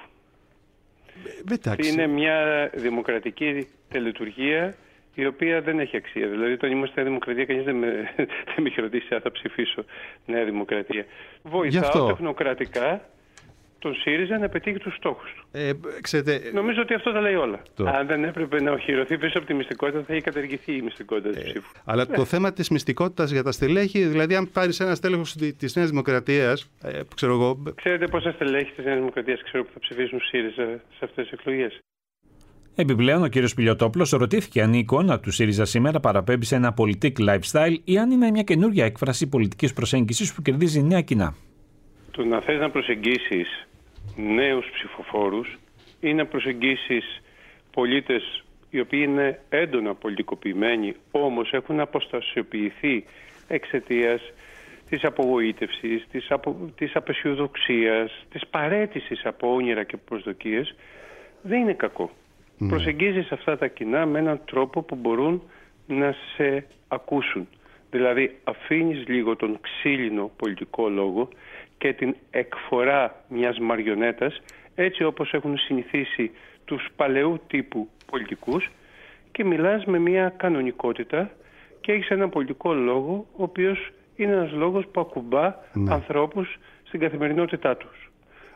Είναι μια δημοκρατική τελετουργία η οποία δεν έχει αξία. Δηλαδή, όταν είμαστε Νέα Δημοκρατία, κανείς δεν με έχει ρωτήσει αν θα ψηφίσω Νέα Δημοκρατία. Βοηθάω τεχνοκρατικά τον ΣΥΡΙΖΑ να πετύχει τους στόχους του. Νομίζω ότι αυτό τα λέει όλα. Αν δεν έπρεπε να οχυρωθεί πίσω από τη μυστικότητα, θα είχε καταργηθεί η μυστικότητα της ψήφου. Αλλά το θέμα της μυστικότητας για τα στελέχη, δηλαδή, αν πάρεις ένα στέλεχος της Νέας Δημοκρατίας, ξέρω εγώ. Ξέρετε πόσα στελέχη της Νέας Δημοκρατίας ξέρω που θα ψηφίσουν ΣΥΡΙΖΑ σε αυτές τις εκλογές? Επιπλέον, ο κ. Πιλιοτόπουλος ρωτήθηκε αν η εικόνα του ΣΥΡΙΖΑ σήμερα παραπέμπει σε ένα politic lifestyle ή αν είναι μια καινούργια έκφραση πολιτικής προσέγγισης που κερδίζει νέα κοινά. Το να θες να προσεγγίσεις νέους ψηφοφόρους ή να προσεγγίσεις πολίτες οι οποίοι είναι έντονα πολιτικοποιημένοι, όμως έχουν αποστασιοποιηθεί εξαιτίας της απογοήτευσης, της απεσιοδοξίας, της παραίτησης από όνειρα και προσδοκίες, δεν είναι κακό. Προσεγγίζεις αυτά τα κοινά με έναν τρόπο που μπορούν να σε ακούσουν. Δηλαδή αφήνεις λίγο τον ξύλινο πολιτικό λόγο και την εκφορά μιας μαριονέτας, έτσι όπως έχουν συνηθίσει τους παλαιού τύπου πολιτικούς, και μιλάς με μια κανονικότητα και έχεις έναν πολιτικό λόγο ο οποίος είναι ένας λόγος που ακουμπά ανθρώπους στην καθημερινότητά τους.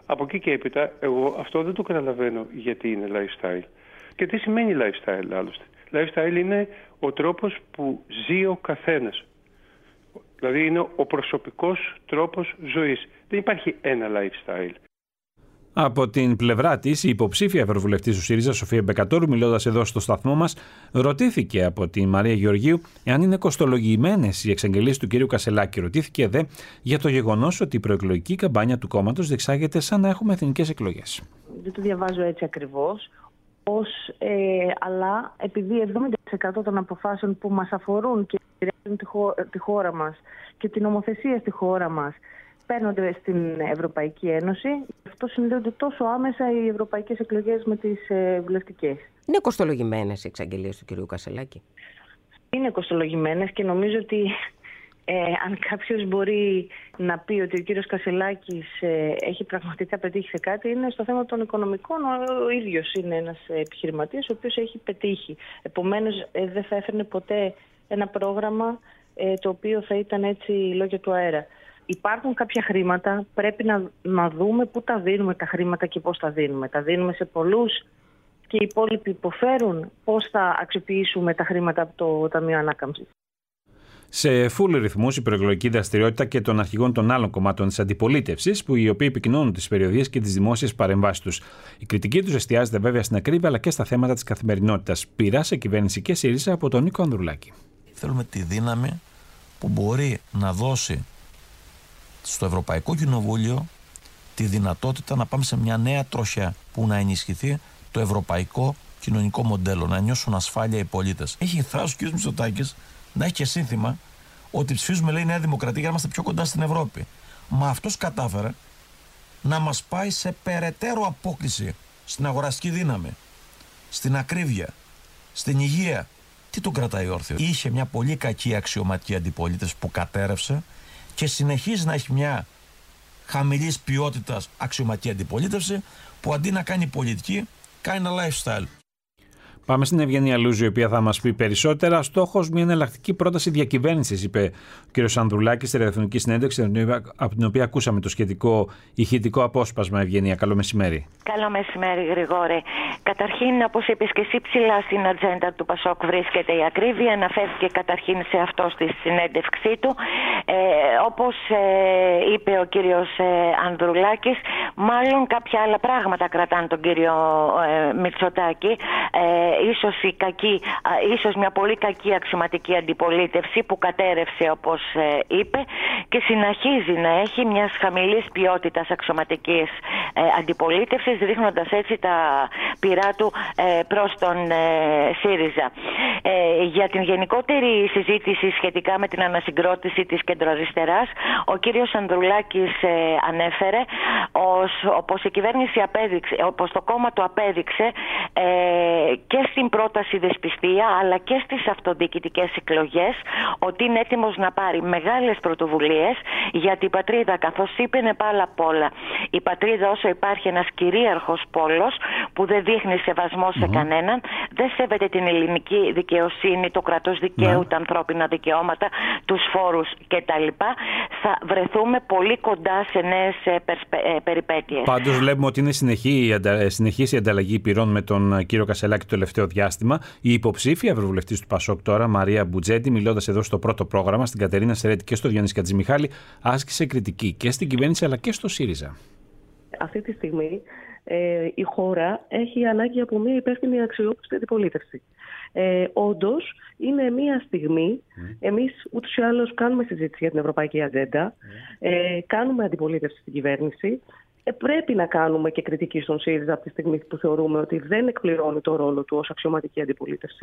Από εκεί και έπειτα, εγώ αυτό δεν το καταλαβαίνω γιατί είναι lifestyle. Και τι σημαίνει lifestyle άλλωστε. Lifestyle είναι ο τρόπος που ζει ο καθένας. Δηλαδή είναι ο προσωπικός τρόπος ζωής. Δεν υπάρχει ένα lifestyle. Από την πλευρά της, η υποψήφια ευρωβουλευτής του ΣΥΡΙΖΑ, Σοφία Μπεκατόρου, μιλώντας εδώ στο σταθμό μας, ρωτήθηκε από τη Μαρία Γεωργίου εάν είναι κοστολογημένες οι εξαγγελίες του κ. Κασσελάκη. Ρωτήθηκε δε για το γεγονός ότι η προεκλογική καμπάνια του κόμματος διεξάγεται σαν να έχουμε εθνικές εκλογές. Δεν το διαβάζω έτσι ακριβώς. Αλλά επειδή 70% των αποφάσεων που μας αφορούν και επηρεάζουν τη χώρα μας και την νομοθεσία στη χώρα μας παίρνονται στην Ευρωπαϊκή Ένωση, γι' αυτό συνδέονται τόσο άμεσα οι ευρωπαϊκές εκλογές με τις βουλευτικές. Είναι κοστολογημένες οι εξαγγελίες του κ. Κασσελάκη? Είναι κοστολογημένες και νομίζω ότι αν κάποιος μπορεί να πει ότι ο κύριος Κασσελάκης έχει πραγματικά πετύχει σε κάτι, είναι στο θέμα των οικονομικών. Ο ίδιος είναι ένας επιχειρηματίας ο οποίος έχει πετύχει. Επομένως δεν θα έφερνε ποτέ ένα πρόγραμμα το οποίο θα ήταν έτσι λόγια του αέρα. Υπάρχουν κάποια χρήματα, πρέπει να δούμε πού τα δίνουμε τα χρήματα και πώς τα δίνουμε. Τα δίνουμε σε πολλούς και οι υπόλοιποι υποφέρουν. Πώς θα αξιοποιήσουμε τα χρήματα από το Ταμείο Ανάκαμψης? Σε φουλ ρυθμούς η προεκλογική δραστηριότητα και των αρχηγών των άλλων κομμάτων της αντιπολίτευσης, οι οποίοι επικοινωνούν τις περιοδίες και τις δημόσιες παρεμβάσεις τους. Η κριτική τους εστιάζεται βέβαια στην ακρίβεια αλλά και στα θέματα της καθημερινότητας. Πειρά σε κυβέρνηση και ΣΥΡΙΖΑ από τον Νίκο Ανδρουλάκη. Θέλουμε τη δύναμη που μπορεί να δώσει στο Ευρωπαϊκό Κοινοβούλιο τη δυνατότητα να πάμε σε μια νέα τροχιά που να ενισχυθεί το ευρωπαϊκό κοινωνικό μοντέλο, να νιώσουν ασφάλεια οι πολίτες. Έχει θράσος ο κ. Μητσοτάκης να έχει και σύνθημα ότι ψηφίζουμε, λέει, Νέα Δημοκρατία για να είμαστε πιο κοντά στην Ευρώπη. Μα αυτός κατάφερε να μας πάει σε περαιτέρω απόκλιση στην αγοραστική δύναμη, στην ακρίβεια, στην υγεία. Τι τον κρατάει όρθιο? Είχε μια πολύ κακή αξιωματική αντιπολίτευση που κατέρευσε και συνεχίζει να έχει μια χαμηλής ποιότητας αξιωματική αντιπολίτευση που αντί να κάνει πολιτική, κάνει ένα lifestyle. Πάμε στην Ευγενία Λούζη, η οποία θα μας πει περισσότερα. Στόχος μια εναλλακτική πρόταση διακυβέρνησης, είπε ο κ. Ανδρουλάκης στη ραδιοφωνική συνέντευξη, από την οποία ακούσαμε το σχετικό ηχητικό απόσπασμα. Ευγενία, καλό μεσημέρι. Καλό μεσημέρι, Γρηγόρη. Καταρχήν, όπως είπες και εσύ, ψηλά στην ατζέντα του ΠΑΣΟΚ βρίσκεται η ακρίβεια. Αναφέρθηκε καταρχήν σε αυτό στη συνέντευξή του. Όπως είπε ο κύριος Ανδρουλάκης, μάλλον κάποια άλλα πράγματα κρατάνε τον κύριο Μητσοτάκη. Ίσως μια πολύ κακή αξιωματική αντιπολίτευση που κατέρευσε, όπως είπε, και συνεχίζει να έχει μιας χαμηλής ποιότητας αξιωματικής αντιπολίτευσης, δείχνοντας έτσι τα πειρά του προς τον ΣΥΡΙΖΑ. Για την γενικότερη συζήτηση σχετικά με την ανασυγκρότηση της κεντροαριστεράς, ο κύριος Ανδρουλάκης ανέφερε όπως η κυβέρνηση απέδειξε, όπως το κόμμα του απέδειξε και στην πρόταση δεσπιστία αλλά και στις αυτοδιοικητικές εκλογές ότι είναι έτοιμος να πάρει μεγάλες πρωτοβουλίες για την πατρίδα, καθώς είπε είναι πάρα απ' όλα η πατρίδα όσο υπάρχει ένας κυρίαρχος πόλος που δεν δείχνει σεβασμό σε κανέναν, δεν σέβεται την ελληνική δικαιοσύνη, το κράτος δικαίου, τα ανθρώπινα δικαιώματα, τους φόρους κτλ. Θα βρεθούμε πολύ κοντά σε νέες περιπέτειες. Πάντως βλέπουμε ότι είναι συνεχής η ανταλλαγή πυρών με τον κύριο Κασσελάκη το τελευταίο διάστημα. Η υποψήφια ευρωβουλευτής του ΠΑΣΟΚ τώρα, Μαρία Μπουτζέτη, μιλώντας εδώ στο πρώτο πρόγραμμα, στην Κατερίνα Σερέτη και στο Διονύση Κατζημιχάλη, άσκησε κριτική και στην κυβέρνηση αλλά και στο ΣΥΡΙΖΑ. Αυτή τη στιγμή η χώρα έχει ανάγκη από μια υπεύθυνη αξιόπιστη αντιπολίτευση. Όντως, είναι μια στιγμή, εμείς ούτως ή άλλως κάνουμε συζήτηση για την ευρωπαϊκή ατζέντα, κάνουμε αντιπολίτευση στην κυβέρνηση, πρέπει να κάνουμε και κριτική στον ΣΥΡΙΖΑ από τη στιγμή που θεωρούμε ότι δεν εκπληρώνει το ρόλο του ως αξιωματική αντιπολίτευση.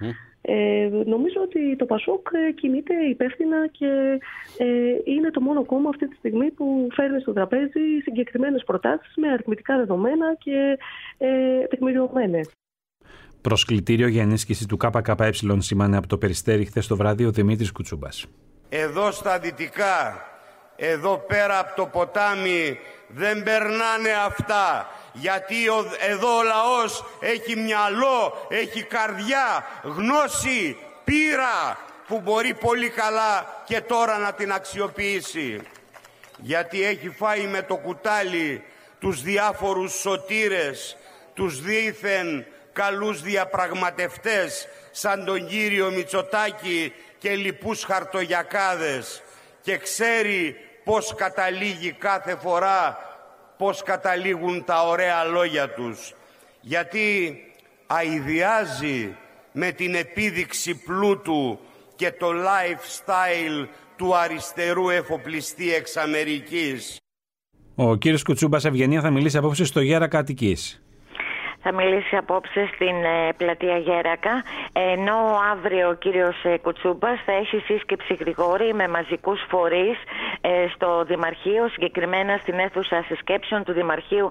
Νομίζω ότι το ΠΑΣΟΚ κινείται υπεύθυνα και είναι το μόνο κόμμα αυτή τη στιγμή που φέρνει στο τραπέζι συγκεκριμένες προτάσεις με αριθμητικά δεδομένα και τεκμηριωμένες. Προσκλητήριο για ενίσχυση του ΚΚΕ σήμανε από το Περιστέρι χθες το βράδυ ο Δημήτρης Κουτσούμπας. Εδώ στα δυτικά, εδώ πέρα από το ποτάμι δεν περνάνε αυτά, γιατί εδώ ο λαός έχει μυαλό, έχει καρδιά, γνώση, πείρα που μπορεί πολύ καλά και τώρα να την αξιοποιήσει. Γιατί έχει φάει με το κουτάλι τους διάφορους σωτήρες, τους δήθεν καλούς διαπραγματευτές σαν τον κύριο Μητσοτάκη και λοιπούς χαρτογιακάδες και ξέρει πώς καταλήγει κάθε φορά, πώς καταλήγουν τα ωραία λόγια τους. Γιατί αηδιάζει με την επίδειξη πλούτου και το lifestyle του αριστερού εφοπλιστή εξ Αμερικής. Ο κύριος Κουτσούμπας, Ευγενία, θα μιλήσει απόψε στο Γέρακα Αττικής. Θα μιλήσει απόψε στην πλατεία Γέρακα, ενώ αύριο ο κύριος Κουτσούμπας θα έχει σύσκεψη γρηγόρη με μαζικούς φορείς στο Δημαρχείο, συγκεκριμένα στην αίθουσα συσκέψεων του Δημαρχείου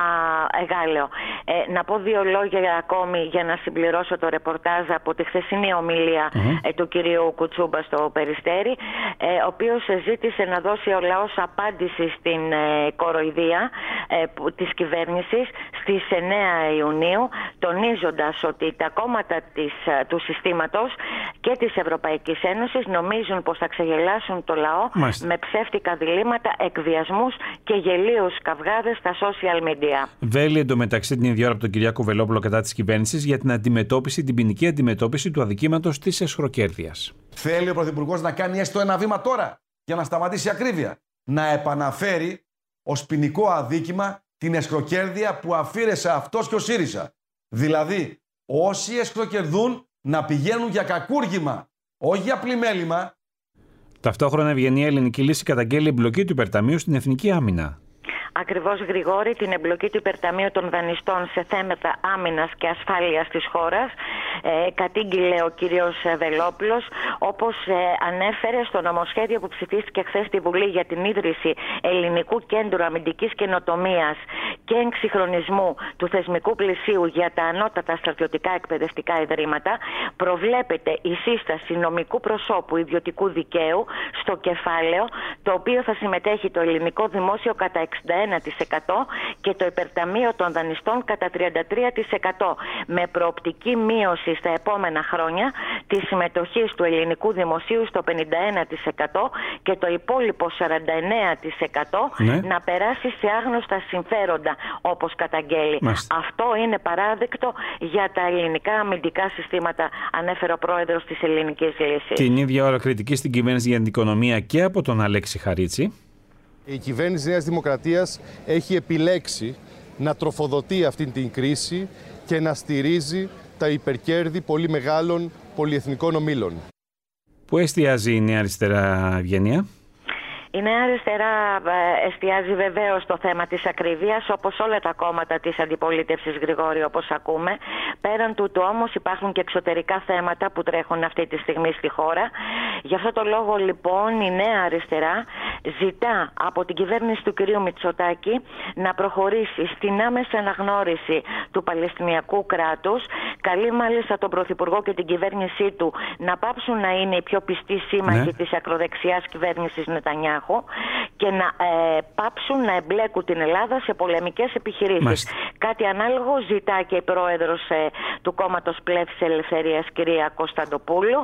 Εγάλεο. Να πω δύο λόγια ακόμη για να συμπληρώσω το ρεπορτάζ από τη χθεσινή ομιλία του κυρίου Κουτσούμπα στο Περιστέρι, ο οποίος ζήτησε να δώσει ο λαός απάντηση στην κοροϊδία της κυβέρνησης στις 9 Ιουνίου, τονίζοντας ότι τα κόμματα του συστήματος και της Ευρωπαϊκής Ένωσης νομίζουν πως θα ξεγελάσουν το λαό με ψεύτικα διλήμματα, εκβιασμούς και γελίους καυγάδες στα social media. Βέλη εντωμεταξύ την ίδια ώρα από τον Κυριάκο Βελόπουλο κατά της κυβέρνησης για την ποινική αντιμετώπιση του αδικήματος της εσχροκέρδειας. Θέλει ο Πρωθυπουργός να κάνει έστω ένα βήμα τώρα για να σταματήσει η ακρίβεια. Να επαναφέρει ως ποινικό αδίκημα την εσχροκέρδεια που αφήρεσε αυτός και ο ΣΥΡΙΖΑ. Δηλαδή, όσοι εσχροκερδούν να πηγαίνουν για κακούργημα, όχι για πλημέλημα. Ταυτόχρονα, Ευγενία, η Ελληνική Λύση καταγγέλει εμπλοκή του υπερταμείου στην εθνική άμυνα. Ακριβώς, Γρηγόρη, την εμπλοκή του υπερταμείου των δανειστών σε θέματα άμυνας και ασφάλειας της χώρας κατήγγειλε ο κύριος Βελόπουλος, όπως ανέφερε στο νομοσχέδιο που ψηφίστηκε χθες στη Βουλή για την ίδρυση Ελληνικού Κέντρου Αμυντικής Καινοτομίας και εξυγχρονισμού του θεσμικού πλαισίου για τα ανώτατα στρατιωτικά εκπαιδευτικά ιδρύματα. Προβλέπεται η σύσταση νομικού προσώπου ιδιωτικού δικαίου στο κεφάλαιο, το οποίο θα συμμετέχει το ελληνικό δημόσιο κατά 61% και το υπερταμείο των δανειστών κατά 33%, με προοπτική μείωση στα επόμενα χρόνια της συμμετοχής του ελληνικού δημοσίου στο 51% και το υπόλοιπο 49% να περάσει σε άγνωστα συμφέροντα, όπως καταγγέλει. Αυτό είναι παράδεκτο για τα ελληνικά αμυντικά συστήματα, ανέφερε ο πρόεδρος της Ελληνικής Λύσης. Την ίδια ώρα κριτική στην κυβέρνηση για την οικονομία και από τον Αλέξη Χαρίτση. Η κυβέρνηση Νέας Δημοκρατίας έχει επιλέξει να τροφοδοτεί αυτή την κρίση και να στηρίζει τα υπερκέρδη πολύ μεγάλων πολυεθνικών ομίλων. Πού εστιάζει η Νέα Αριστερά, Ευγενία? Η Νέα Αριστερά εστιάζει βεβαίως στο θέμα της ακρίβειας, όπως όλα τα κόμματα της αντιπολίτευσης, Γρηγόρη, όπως ακούμε. Πέραν τούτου όμως υπάρχουν και εξωτερικά θέματα που τρέχουν αυτή τη στιγμή στη χώρα. Γι' αυτό το λόγο λοιπόν η Νέα Αριστερά ζητά από την κυβέρνηση του κυρίου Μητσοτάκη να προχωρήσει στην άμεση αναγνώριση του Παλαιστινιακού κράτους. Καλεί μάλιστα τον Πρωθυπουργό και την κυβέρνησή του να πάψουν να είναι οι πιο πιστοί σύμμαχοι της ακροδεξιάς κυβέρνησης Νετανιάχου και να πάψουν να εμπλέκουν την Ελλάδα σε πολεμικές επιχειρήσεις. Κάτι ανάλογο ζητά και η πρόεδρος του κόμματος Πλεύσης Ελευθερίας, κυρία Κωνσταντοπούλου,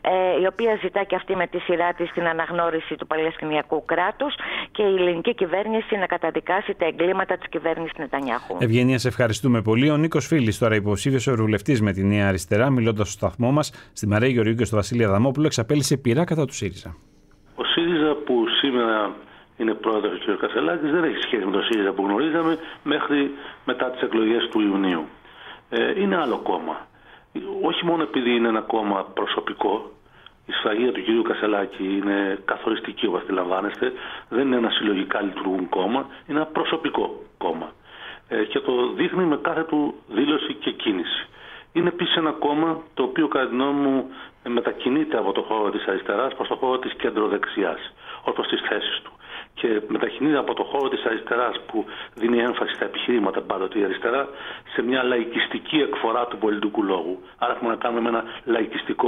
η οποία ζητά και αυτή με τη σειρά της την αναγνώριση του Παλαιστινιακού κράτους και η ελληνική κυβέρνηση να καταδικάσει τα εγκλήματα της κυβέρνησης Νετανιάχου. Ευγενία, σε ευχαριστούμε πολύ. Ο Νίκος Φίλης, τώρα υποψήφιος ευρωβουλευτής με τη Νέα Αριστερά, μιλώντας στο σταθμό μας, στη Μαρία Γεωργίου και στο Βασίλη Αδαμόπουλο, εξαπέλυσε πειρά κατά του ΣΥΡΙΖΑ. Ο ΣΥΡΙΖΑ που σήμερα είναι πρόεδρος του κ. Κασελάκης δεν έχει σχέση με το ΣΥΡΙΖΑ που γνωρίζαμε μέχρι μετά τις εκλογές του Ιουνίου. Είναι άλλο κόμμα. Όχι μόνο επειδή είναι ένα κόμμα προσωπικό, η σφραγίδα του κ. Κασελάκη είναι καθοριστική, όπως αντιλαμβάνεστε, δεν είναι ένα συλλογικά λειτουργούν κόμμα, είναι ένα προσωπικό κόμμα. Και το δείχνει με κάθε του δήλωση και κίνηση. Είναι επίσης ένα κόμμα το οποίο κατά τη γνώμη μου μετακινείται από το χώρο της αριστεράς προς το χώρο της κεντροδεξιάς, ως προς τις θέσεις του. Και μετακινείται από το χώρο της αριστεράς που δίνει έμφαση στα επιχειρήματα πάντοτε η αριστερά σε μια λαϊκιστική εκφορά του πολιτικού λόγου. Άρα έχουμε να κάνουμε με ένα λαϊκιστικό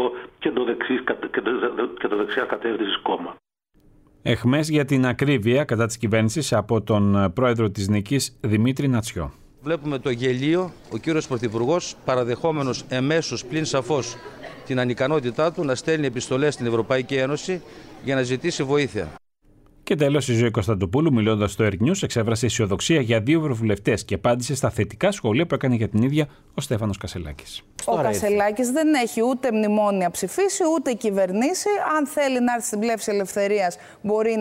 κεντροδεξιάς κατεύθυνσης κόμμα. Εχμές για την ακρίβεια κατά της κυβέρνησης από τον πρόεδρο της Νίκης, Δημήτρη Νατσιό. Βλέπουμε το γελίο, ο κύριος Πρωθυπουργός, παραδεχόμενος εμέσως πλην σαφώς την ανικανότητά του να στέλνει επιστολές στην Ευρωπαϊκή Ένωση για να ζητήσει βοήθεια. Και τέλος, η Ζωή Κωνσταντοπούλου, μιλώντας στο Air News, εξέφρασε αισιοδοξία για 2 ευρωβουλευτές και απάντησε στα θετικά σχόλια που έκανε για την ίδια ο Στέφανος Κασελάκης. Ο Κασελάκης δεν έχει ούτε μνημόνια ψηφίσει, ούτε κυβερνήσει. Αν θέλει να έρθει στην Πλεύση Ελευθερίας, μπορεί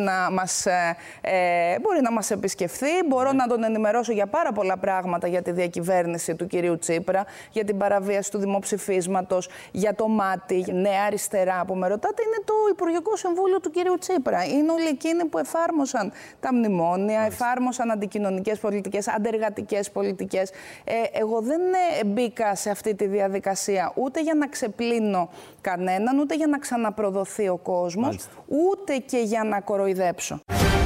να μας επισκεφθεί. Μπορώ να τον ενημερώσω για πάρα πολλά πράγματα για τη διακυβέρνηση του κυρίου Τσίπρα, για την παραβίαση του δημοψηφίσματος, για το ΜΑΤΙ, Νέα Αριστερά που με ρωτάτε. Είναι το Υπουργικό Συμβούλιο του κυρίου Τσίπρα. Είναι όλοι εκείνοι που εφάρμοσαν τα μνημόνια, εφάρμοσαν αντικοινωνικές πολιτικές, αντεργατικές πολιτικές. Εγώ δεν μπήκα σε αυτή τη διαδικασία ούτε για να ξεπλύνω κανέναν, ούτε για να ξαναπροδοθεί ο κόσμος, ούτε και για να κοροϊδέψω.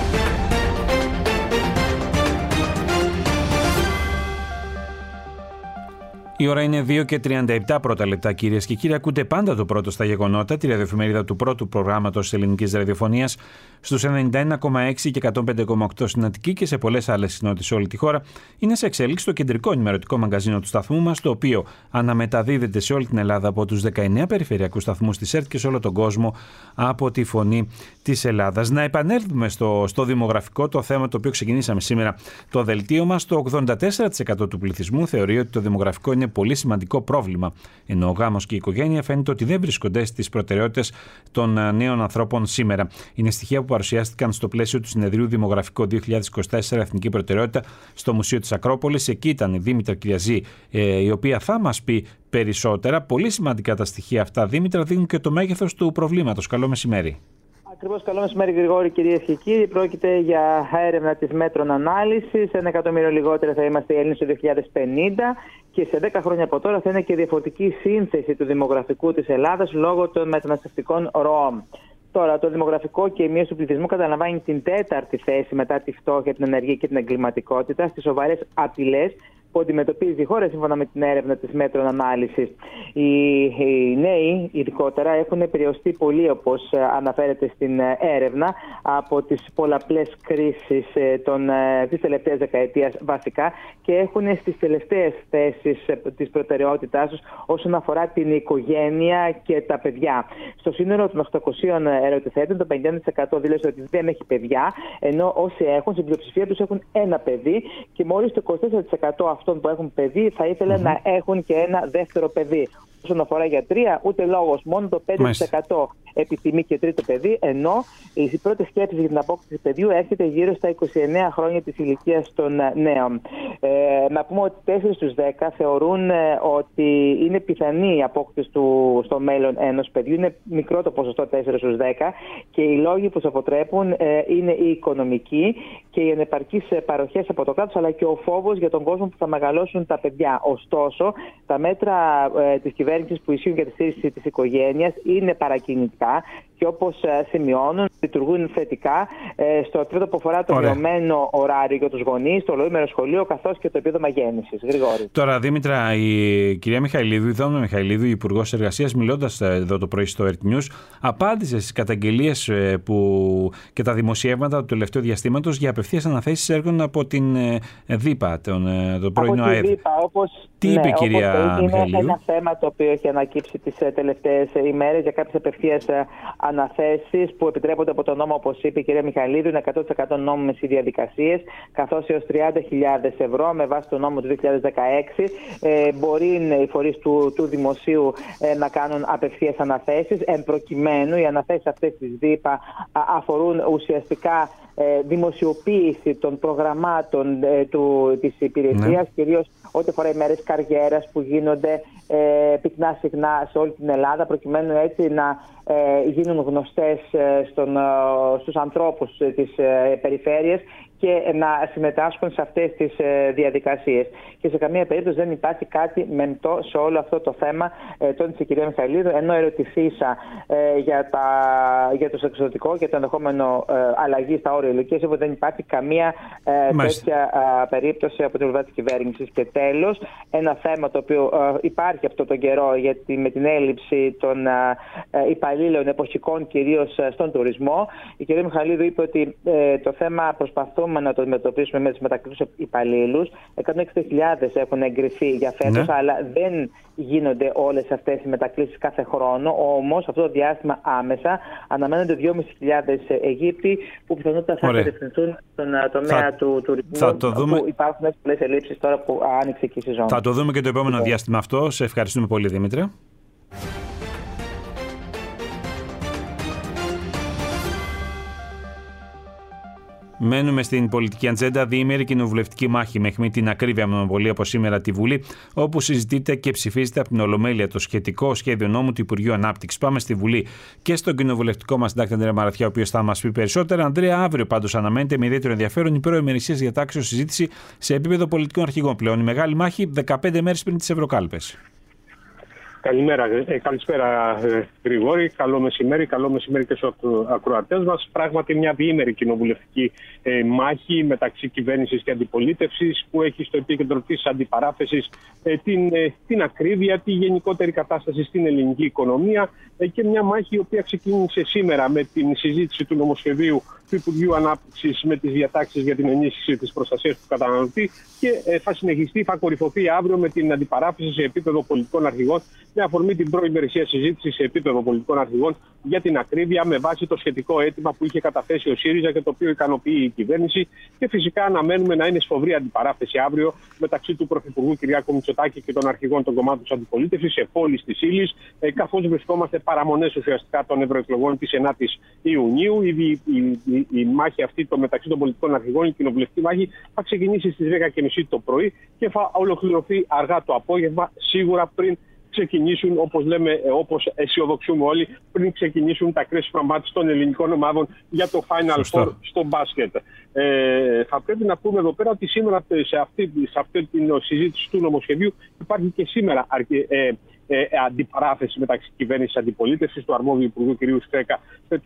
Η ώρα είναι 2:37 πρώτα λεπτά, κυρίες και κύριοι. Ακούτε πάντα το πρώτο στα γεγονότα, τη ραδιοεφημερίδα του πρώτου προγράμματος της ελληνικής ραδιοφωνίας, στους 91,6 και 105,8 στην Αττική και σε πολλές άλλες συνότητες σε όλη τη χώρα. Είναι σε εξέλιξη το κεντρικό ενημερωτικό μαγκαζίνο του σταθμού μας, το οποίο αναμεταδίδεται σε όλη την Ελλάδα από τους 19 περιφερειακούς σταθμούς της ΕΡΤ και σε όλο τον κόσμο από τη Φωνή της Ελλάδας. Να επανέλθουμε στο δημογραφικό, το θέμα το οποίο ξεκινήσαμε σήμερα το δελτίο μας. Το 84% του πληθυσμού θεωρεί ότι το δημογραφικό είναι πολύ σημαντικό πρόβλημα, ενώ ο γάμος και η οικογένεια φαίνεται ότι δεν βρίσκονται στις προτεραιότητες των νέων ανθρώπων σήμερα. Είναι στοιχεία που παρουσιάστηκαν στο πλαίσιο του συνεδρίου Δημογραφικό 2024 Εθνική Προτεραιότητα στο Μουσείο της Ακρόπολης. Εκεί ήταν η Δήμητρα Κυριαζή, η οποία θα μας πει περισσότερα. Πολύ σημαντικά τα στοιχεία αυτά, Δήμητρα, δίνουν και το μέγεθος του προβλήματος. Καλό μεσημέρι. Ακριβώς, καλό μεσημέρι, Γρηγόρη, κυρίες και κύριοι. Πρόκειται για έρευνα της Μέτρων Ανάλυσης. 1 εκατομμύριο λιγότερα θα είμαστε οι Έλληνες το 2050 και σε 10 χρόνια από τώρα θα είναι και διαφορετική σύνθεση του δημογραφικού της Ελλάδας λόγω των μεταναστευτικών ροών. Τώρα, το δημογραφικό και η μείωση του πληθυσμού καταλαμβάνει την 4η θέση μετά τη φτώχεια, την ανεργία και την εγκληματικότητα στις σοβαρές απειλές που αντιμετωπίζει η χώρα σύμφωνα με την έρευνα της Μέτρων Ανάλυσης. Οι νέοι, ειδικότερα, έχουν επηρεαστεί πολύ, όπως αναφέρεται στην έρευνα, από τις πολλαπλές κρίσεις της τελευταίας δεκαετίας βασικά και έχουν στις τελευταίες θέσεις της προτεραιότητάς τους όσον αφορά την οικογένεια και τα παιδιά. Στο σύνολο των 800 ερωτηθέντων, το 50% δήλωσε ότι δεν έχει παιδιά, ενώ όσοι έχουν, στην πλειοψηφία τους έχουν ένα παιδί και μόλις το 24% αυτών που έχουν παιδί θα ήθελαν να έχουν και ένα δεύτερο παιδί. Όσον αφορά γιατρία, ούτε λόγος, μόνο το 5% επιθυμεί και τρίτο παιδί, ενώ οι πρώτες σκέψεις για την απόκτηση παιδιού έρχεται γύρω στα 29 χρόνια της ηλικίας των νέων. Να πούμε ότι 4 στους 10 θεωρούν ότι είναι πιθανή η απόκτηση στο μέλλον ενός παιδιού. Είναι μικρό το ποσοστό 4 στους 10 και οι λόγοι που τους αποτρέπουν είναι η οικονομική και οι ανεπαρκείς παροχές από το κράτος, αλλά και ο φόβος για τον κόσμο που θα μεγαλώσουν τα παιδιά. Ωστόσο, τα μέτρα της κυβέρνησης που ισχύουν για τη στήριξη της οικογένειας είναι παρακινητικά και όπως σημειώνουν, λειτουργούν θετικά στο τρίτο που αφορά το μειωμένο ωράριο για τους γονείς, το ολοήμερο σχολείο καθώς και το επίδομα γέννησης. Γρηγόρη. Τώρα, Δήμητρα, η κυρία Μιχαηλίδου, η Δόμνα Μιχαηλίδου, η Υπουργός Εργασίας, μιλώντας εδώ το πρωί στο Earth News, απάντησε στις καταγγελίες και τα δημοσιεύματα του τελευταίου διαστήματος για απευθείας αναθέσεις έργων από την ΔΥΠΑ, τον πρώην ΑΕΔ. Τι είπε η κυρία Μιχαηλίδου? Είναι ένα θέμα το οποίο έχει ανακύψει τις τελευταίες ημέρες για κάποιες απευθείας αναθέσεις που επιτρέπονται από τον νόμο, όπως είπε η κυρία Μιχαηλίδου. Είναι 100% νόμιμες οι διαδικασίες, καθώς έως 30.000 ευρώ με βάση τον νόμο του 2016 μπορεί οι φορείς του δημοσίου να κάνουν απευθείας αναθέσεις. Εν προκειμένου, οι αναθέσεις αυτές της ΔΥΠΑ αφορούν ουσιαστικά δημοσιοποίηση των προγραμμάτων της υπηρεσίας, κυρίως ό,τι αφορά ημέρες καριέρας που γίνονται πυκνά συχνά σε όλη την Ελλάδα, προκειμένου έτσι να γίνουν γνωστές στους ανθρώπους της περιφέρειας και να συμμετάσχουν σε αυτές τις διαδικασίες. Και σε καμία περίπτωση δεν υπάρχει κάτι μεμπτό σε όλο αυτό το θέμα, τόνισε η κυρία Μιχαηλίδου, ενώ ερωτηθήσα για το σεξουαλικό και το ενδεχόμενο αλλαγή στα όρια ηλικίας, όπου δεν υπάρχει καμία τέτοια περίπτωση από την πλευρά της κυβέρνησης. Και τέλος, ένα θέμα το οποίο υπάρχει αυτό τον καιρό, γιατί με την έλλειψη των υπαλλήλων εποχικών, κυρίως στον τουρισμό, η κυρία Μιχαηλίδου είπε ότι το θέμα προσπαθούμε μπορούμε να το αντιμετωπίσουμε με τους μετακλητούς υπαλλήλους. 160.000 έχουν εγκριθεί για φέτος, αλλά δεν γίνονται όλες αυτές οι μετακλήσεις κάθε χρόνο. Όμως, αυτό το διάστημα άμεσα αναμένονται 2.500 Αιγύπτιοι που πιθανότατα θα κατευθυνθούν στον τομέα του τουρισμού. Που υπάρχουν πολλές ελλείψεις τώρα που άνοιξε και η σεζόν. Θα το δούμε και το επόμενο διάστημα αυτό. Σε ευχαριστούμε πολύ, Δήμητρα. Μένουμε στην πολιτική ατζέντα. Διήμερη κοινοβουλευτική μάχη με αιχμή την ακρίβεια μονοπολία από σήμερα τη Βουλή, όπου συζητείται και ψηφίζεται από την Ολομέλεια το σχετικό σχέδιο νόμου του Υπουργείου Ανάπτυξης. Πάμε στη Βουλή και στον κοινοβουλευτικό μας συντάκτη Ανδρέα Μαραθιά, ο οποίος θα μας πει περισσότερα. Ανδρέα, αύριο πάντως αναμένεται με ιδιαίτερο ενδιαφέρον η προημερησίας διατάξεως συζήτηση σε επίπεδο πολιτικών αρχηγών πλέον. Η μεγάλη μάχη 15 μέρες πριν τις Ευρωκάλπες. Καλησπέρα Γρηγόρη, καλό μεσημέρι και στους ακροατές μας. Πράγματι μια διήμερη κοινοβουλευτική μάχη μεταξύ κυβέρνησης και αντιπολίτευσης που έχει στο επίκεντρο της αντιπαράθεσης την ακρίβεια, τη γενικότερη κατάσταση στην ελληνική οικονομία και μια μάχη η οποία ξεκίνησε σήμερα με την συζήτηση του νομοσχεδίου του Υπουργείου Ανάπτυξης με τις διατάξεις για την ενίσχυση της προστασίας του καταναλωτή και θα συνεχιστεί, θα κορυφωθεί αύριο με την αντιπαράθεση σε επίπεδο πολιτικών αρχηγών με αφορμή την προημερησία συζήτηση σε επίπεδο πολιτικών αρχηγών για την ακρίβεια με βάση το σχετικό αίτημα που είχε καταθέσει ο ΣΥΡΙΖΑ και το οποίο ικανοποιεί η κυβέρνηση. Και φυσικά αναμένουμε να είναι σφοδρή αντιπαράθεση αύριο μεταξύ του Πρωθυπουργού Κυριάκου Μητσοτάκη και των αρχηγών των κομμάτων της αντιπολίτευσης σε πόλεις της ύλης, καθώς βρισκόμαστε παραμονές ουσιαστικά των ευρωεκλογών της 9ης Ιουνίου. Η μάχη αυτή μεταξύ των πολιτικών αρχηγών, η κοινοβουλευτική μάχη, θα ξεκινήσει στις 10.30 το πρωί και θα ολοκληρωθεί αργά το απόγευμα, σίγουρα πριν ξεκινήσουν, όπως αισιοδοξούμε όλοι, πριν ξεκινήσουν τα κρίσιμα μάτς των ελληνικών ομάδων για το Final Four στο μπάσκετ. Θα πρέπει να πούμε εδώ πέρα ότι σήμερα σε αυτή την συζήτηση του νομοσχεδίου υπάρχει και σήμερα αντιπαράθεση μεταξύ κυβέρνησης και αντιπολίτευσης του αρμόδιου Υπουργού κ. Σκρέκα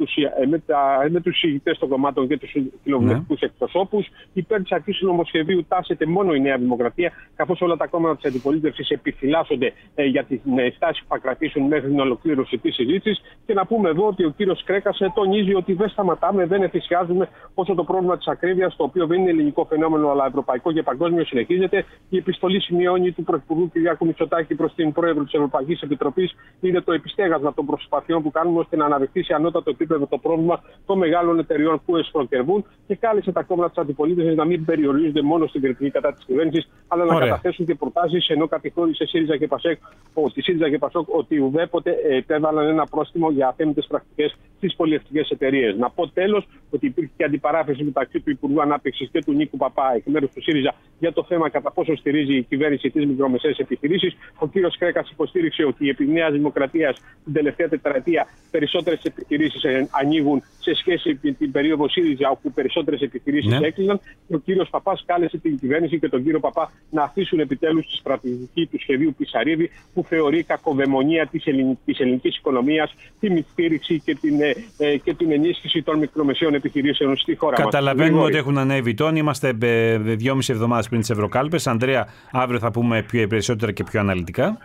με τους ηγητές των κομμάτων και τους κοινοβουλευτικούς εκπροσώπους. Υπέρ της αρχής του νομοσχεδίου τάσεται μόνο η Νέα Δημοκρατία, καθώς όλα τα κόμματα της αντιπολίτευσης επιφυλάσσονται για τη στάση που θα κρατήσουν μέχρι την ολοκλήρωση της συζήτησης. Και να πούμε εδώ ότι ο κ. Σκρέκας τονίζει ότι δεν σταματάμε, δεν εφησιάζουμε όσο το πρόβλημα της ακρίβειας, το οποίο δεν είναι ελληνικό φαινόμενο αλλά ευρωπαϊκό και παγκόσμιο, συνεχίζεται. Η επιστολή σημειώνει του Πρωθυπουργού κ. Μητσοτάκη προς την Πρόεδρο της Ευρωπαϊκής Επιτροπής είναι το επιστέγασμα των προσπαθειών που κάνουμε ώστε να αναδειχθεί σε ανώτατο επίπεδο το πρόβλημα των μεγάλων εταιριών που εσπροκερβούν και κάλεσε τα κόμματα της αντιπολίτευσης να μην περιορίζονται μόνο στην κριτική κατά της κυβέρνησης, αλλά να καταθέσουν και προτάσεις, ενώ κατηγόρησε ΣΥΡΙΖΑ και ΠΑΣΟΚ ότι ουδέποτε επέβαλαν ένα πρόστιμο για αθέμητες πρακτικές στις πολυεθνικές εταιρείες. Να πω τέλος ότι υπήρχε και αντιπαράθεση μεταξύ του Υπουργού Ανάπτυξης και του Νίκου Παπά εκ μέρους του ΣΥΡΙΖΑ για το θέμα κατά πόσο στηρίζει η κυβέρνηση τις μικρομεσαίες επιχειρήσεις. Ο κ. Κρέκας υποστήριξε ότι επί Νέας Δημοκρατίας την τελευταία τετραετία περισσότερες επιχειρήσεις ανοίγουν σε σχέση με την περίοδο ΣΥΡΙΖΑ, όπου περισσότερες επιχειρήσεις έκλεισαν. Και ο κ. Παπάς κάλεσε την κυβέρνηση και τον κύριο Παπά να αφήσουν επιτέλους τη στρατηγική του σχεδίου Πισαρίδη, που θεωρεί κακοδαιμονία της ελληνικής οικονομίας, την στήριξη και την ενίσχυση των μικρομεσαίων επιχειρήσεων στη χώρα μας. Καταλαβαίνουμε ότι έχουν ανέβει οι τόνοι. Είμαστε 2,5 εβδομάδες πριν τις Ευρωκάλπες. Ανδρέα, αύριο θα πούμε περισσότερα και πιο αναλυτικά.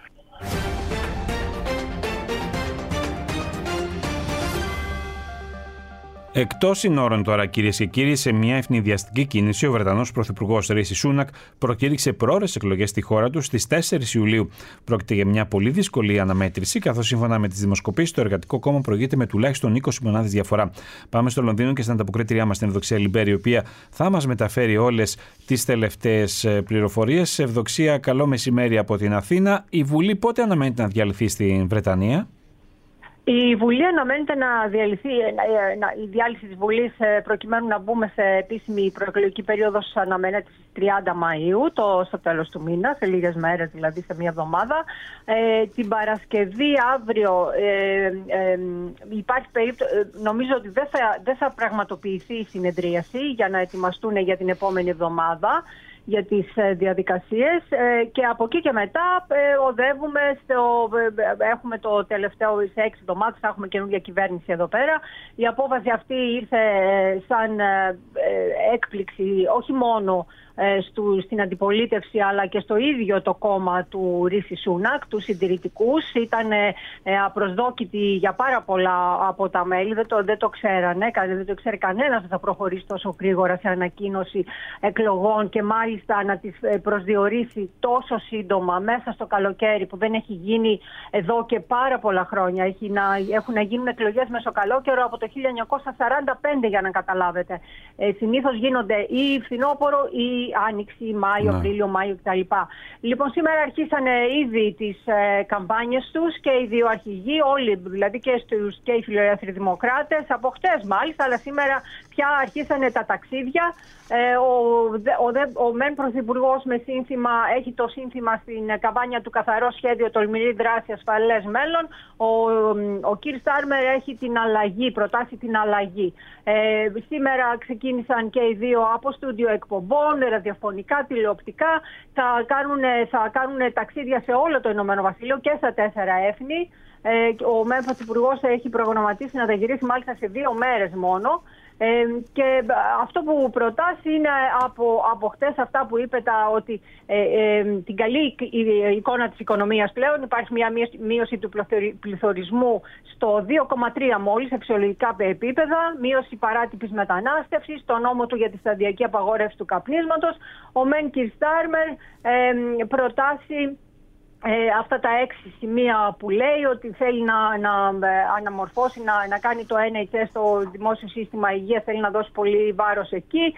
Εκτός συνόρων τώρα, κυρίες και κύριοι, σε μια ευνηδιαστική κίνηση, ο Βρετανός Πρωθυπουργός Ρίση Σούνακ προκήρυξε πρόορες εκλογές στη χώρα του στις 4 Ιουλίου. Πρόκειται για μια πολύ δύσκολη αναμέτρηση, καθώς σύμφωνα με τις δημοσκοπήσεις το Εργατικό Κόμμα προηγείται με τουλάχιστον 20 μονάδες διαφορά. Πάμε στο Λονδίνο και στην ανταποκρίτριά μας, την Ευδοξία Λιμπέρη, η οποία θα μας μεταφέρει όλες τις τελευταίες πληροφορίες. Ευδοξία, καλό μεσημέρι από την Αθήνα. Η Βουλή πότε αναμένεται να διαλυθεί στην Βρετανία? Η Βουλή αναμένεται να διαλυθεί, η διάλυση της Βουλής προκειμένου να μπούμε σε επίσημη προεκλογική περίοδο αναμένεται στις 30 Μαΐου, στο τέλος του μήνα, σε λίγες μέρες, δηλαδή σε μία εβδομάδα. Την Παρασκευή αύριο υπάρχει περίπτωση, νομίζω ότι δεν θα πραγματοποιηθεί η συνεδρίαση για να ετοιμαστούν για την επόμενη εβδομάδα. για τις διαδικασίες και από εκεί και μετά οδεύουμε έχουμε το τελευταίο σε 6 εβδομάδες, θα έχουμε καινούργια κυβέρνηση εδώ πέρα. Η απόφαση αυτή ήρθε σαν έκπληξη όχι μόνο στην αντιπολίτευση αλλά και στο ίδιο το κόμμα του Ρίση Σούνακ, του συντηρητικούς. Ήταν απροσδόκητη για πάρα πολλά από τα μέλη, δεν το ξέρανε, δεν το ξέρει κανένας ότι θα προχωρήσει τόσο γρήγορα σε ανακοίνωση εκλογών και μάλιστα να τις προσδιορίσει τόσο σύντομα μέσα στο καλοκαίρι που δεν έχει γίνει εδώ και πάρα πολλά χρόνια. Έχουν να γίνουν εκλογές μεσοκαλόκαιρο από το 1945 για να καταλάβετε. Συνήθως γίνονται ή φθινόπωρο ή Άνοιξη, Μάιο, Απρίλιο, Μάιο κτλ. Λοιπόν, σήμερα αρχίσανε ήδη τις καμπάνιες τους και οι δύο αρχηγοί, όλοι δηλαδή και οι φιλελεύθεροι δημοκράτες, από χτες μάλιστα, αλλά σήμερα πια αρχίσανε τα ταξίδια. Ο μεν πρωθυπουργός με σύνθημα, έχει το σύνθημα στην καμπάνια του καθαρό σχέδιο, τολμηρή δράση, ασφαλές μέλλον. Ο κ. Στάρμερ έχει την αλλαγή, προτάσει την αλλαγή. Σήμερα ξεκίνησαν και οι δύο από στούντιο εκπομπών, ραδιοφωνικά, τηλεοπτικά. Θα κάνουν ταξίδια σε όλο το Ηνωμένο Βασίλειο και στα 4 έθνη. Ο μεν πρωθυπουργός έχει προγραμματίσει να τα γυρίσει μάλιστα σε 2 μέρες μόνο. Και αυτό που προτάσει είναι από χτες αυτά που είπε, ότι την καλή εικόνα της οικονομίας πλέον. Υπάρχει μια μείωση του πληθωρισμού στο 2,3 μόλις σε φυσιολογικά επίπεδα, μείωση παράτυπης μετανάστευσης, το νόμο του για τη σταδιακή απαγόρευση του καπνίσματος. Ο Μεν Κιρ Στάρμερ προτάσει αυτά τα 6 σημεία που λέει ότι θέλει να αναμορφώσει, να κάνει το NHS, το δημόσιο σύστημα υγείας, θέλει να δώσει πολύ βάρος εκεί.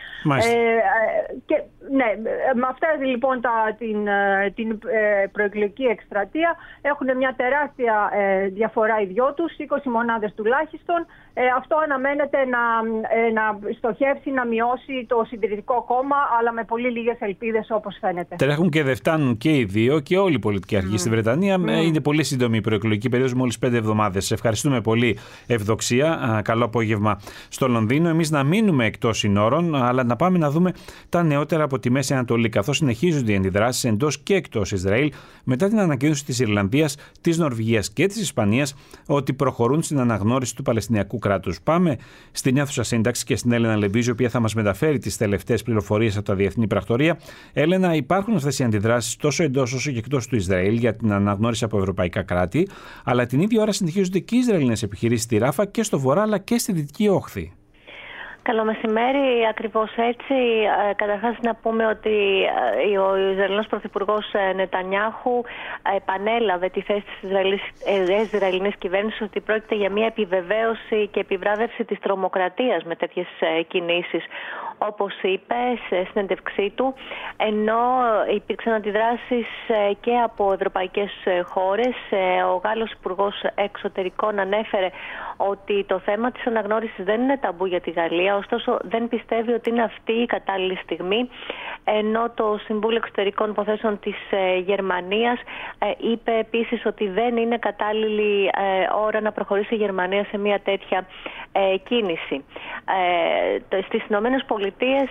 Και, ναι, με αυτά λοιπόν την προεκλογική εκστρατεία έχουν μια τεράστια διαφορά οι δυο τους, 20 μονάδες τουλάχιστον. Αυτό αναμένεται να στοχεύσει να μειώσει το συντηρητικό κόμμα, αλλά με πολύ λίγες ελπίδες όπως φαίνεται. Τρέχουν και δεν φτάνουν και οι δύο και όλοι οι πολιτικοί αρχηγοί στη Βρετανία. Είναι πολύ σύντομη η προεκλογική περίοδος, μόλις 5 εβδομάδες. Ευχαριστούμε πολύ, Ευδοξία. Καλό απόγευμα στο Λονδίνο. Εμείς να μείνουμε εκτός συνόρων, αλλά να πάμε να δούμε τα νεότερα από τη Μέση Ανατολή, καθώς συνεχίζονται οι αντιδράσεις εντός και εκτός Ισραήλ μετά την ανακοίνωση της Ιρλανδίας, της Νορβηγίας και της Ισπανίας ότι προχωρούν στην αναγνώριση του Παλαιστινιακού κράτους. Πάμε στην αίθουσα σύνταξη και στην Έλενα Λεβίζη, η οποία θα μας μεταφέρει τις τελευταίες πληροφορίες από τα διεθνή πρακτορία. Έλενα, υπάρχουν αυτές οι αντιδράσεις τόσο εντός όσο και εκτός του Ισραήλ για την αναγνώριση από ευρωπαϊκά κράτη, αλλά την ίδια ώρα συνεχίζονται και οι Ισραηλινές επιχειρήσεις στη Ράφα και στο βορρά αλλά και στη δυτική όχθη. Καλό μεσημέρι, ακριβώς έτσι. Καταρχάς να πούμε ότι ο Ισραηλινός Πρωθυπουργός Νετανιάχου επανέλαβε τη θέση της Ισραηλινής κυβέρνησης ότι πρόκειται για μια επιβεβαίωση και επιβράβευση της τρομοκρατίας με τέτοιες κινήσεις, όπως είπε σε συνέντευξή του, ενώ υπήρξαν αντιδράσεις και από ευρωπαϊκές χώρες. Ο Γάλλος Υπουργός Εξωτερικών ανέφερε ότι το θέμα της αναγνώρισης δεν είναι ταμπού για τη Γαλλία, ωστόσο δεν πιστεύει ότι είναι αυτή η κατάλληλη στιγμή, ενώ το Συμβούλιο Εξωτερικών Υποθέσεων της Γερμανίας είπε επίσης ότι δεν είναι κατάλληλη ώρα να προχωρήσει η Γερμανία σε μια τέτοια κίνηση. Στις Ηνωμένες Πολιτείες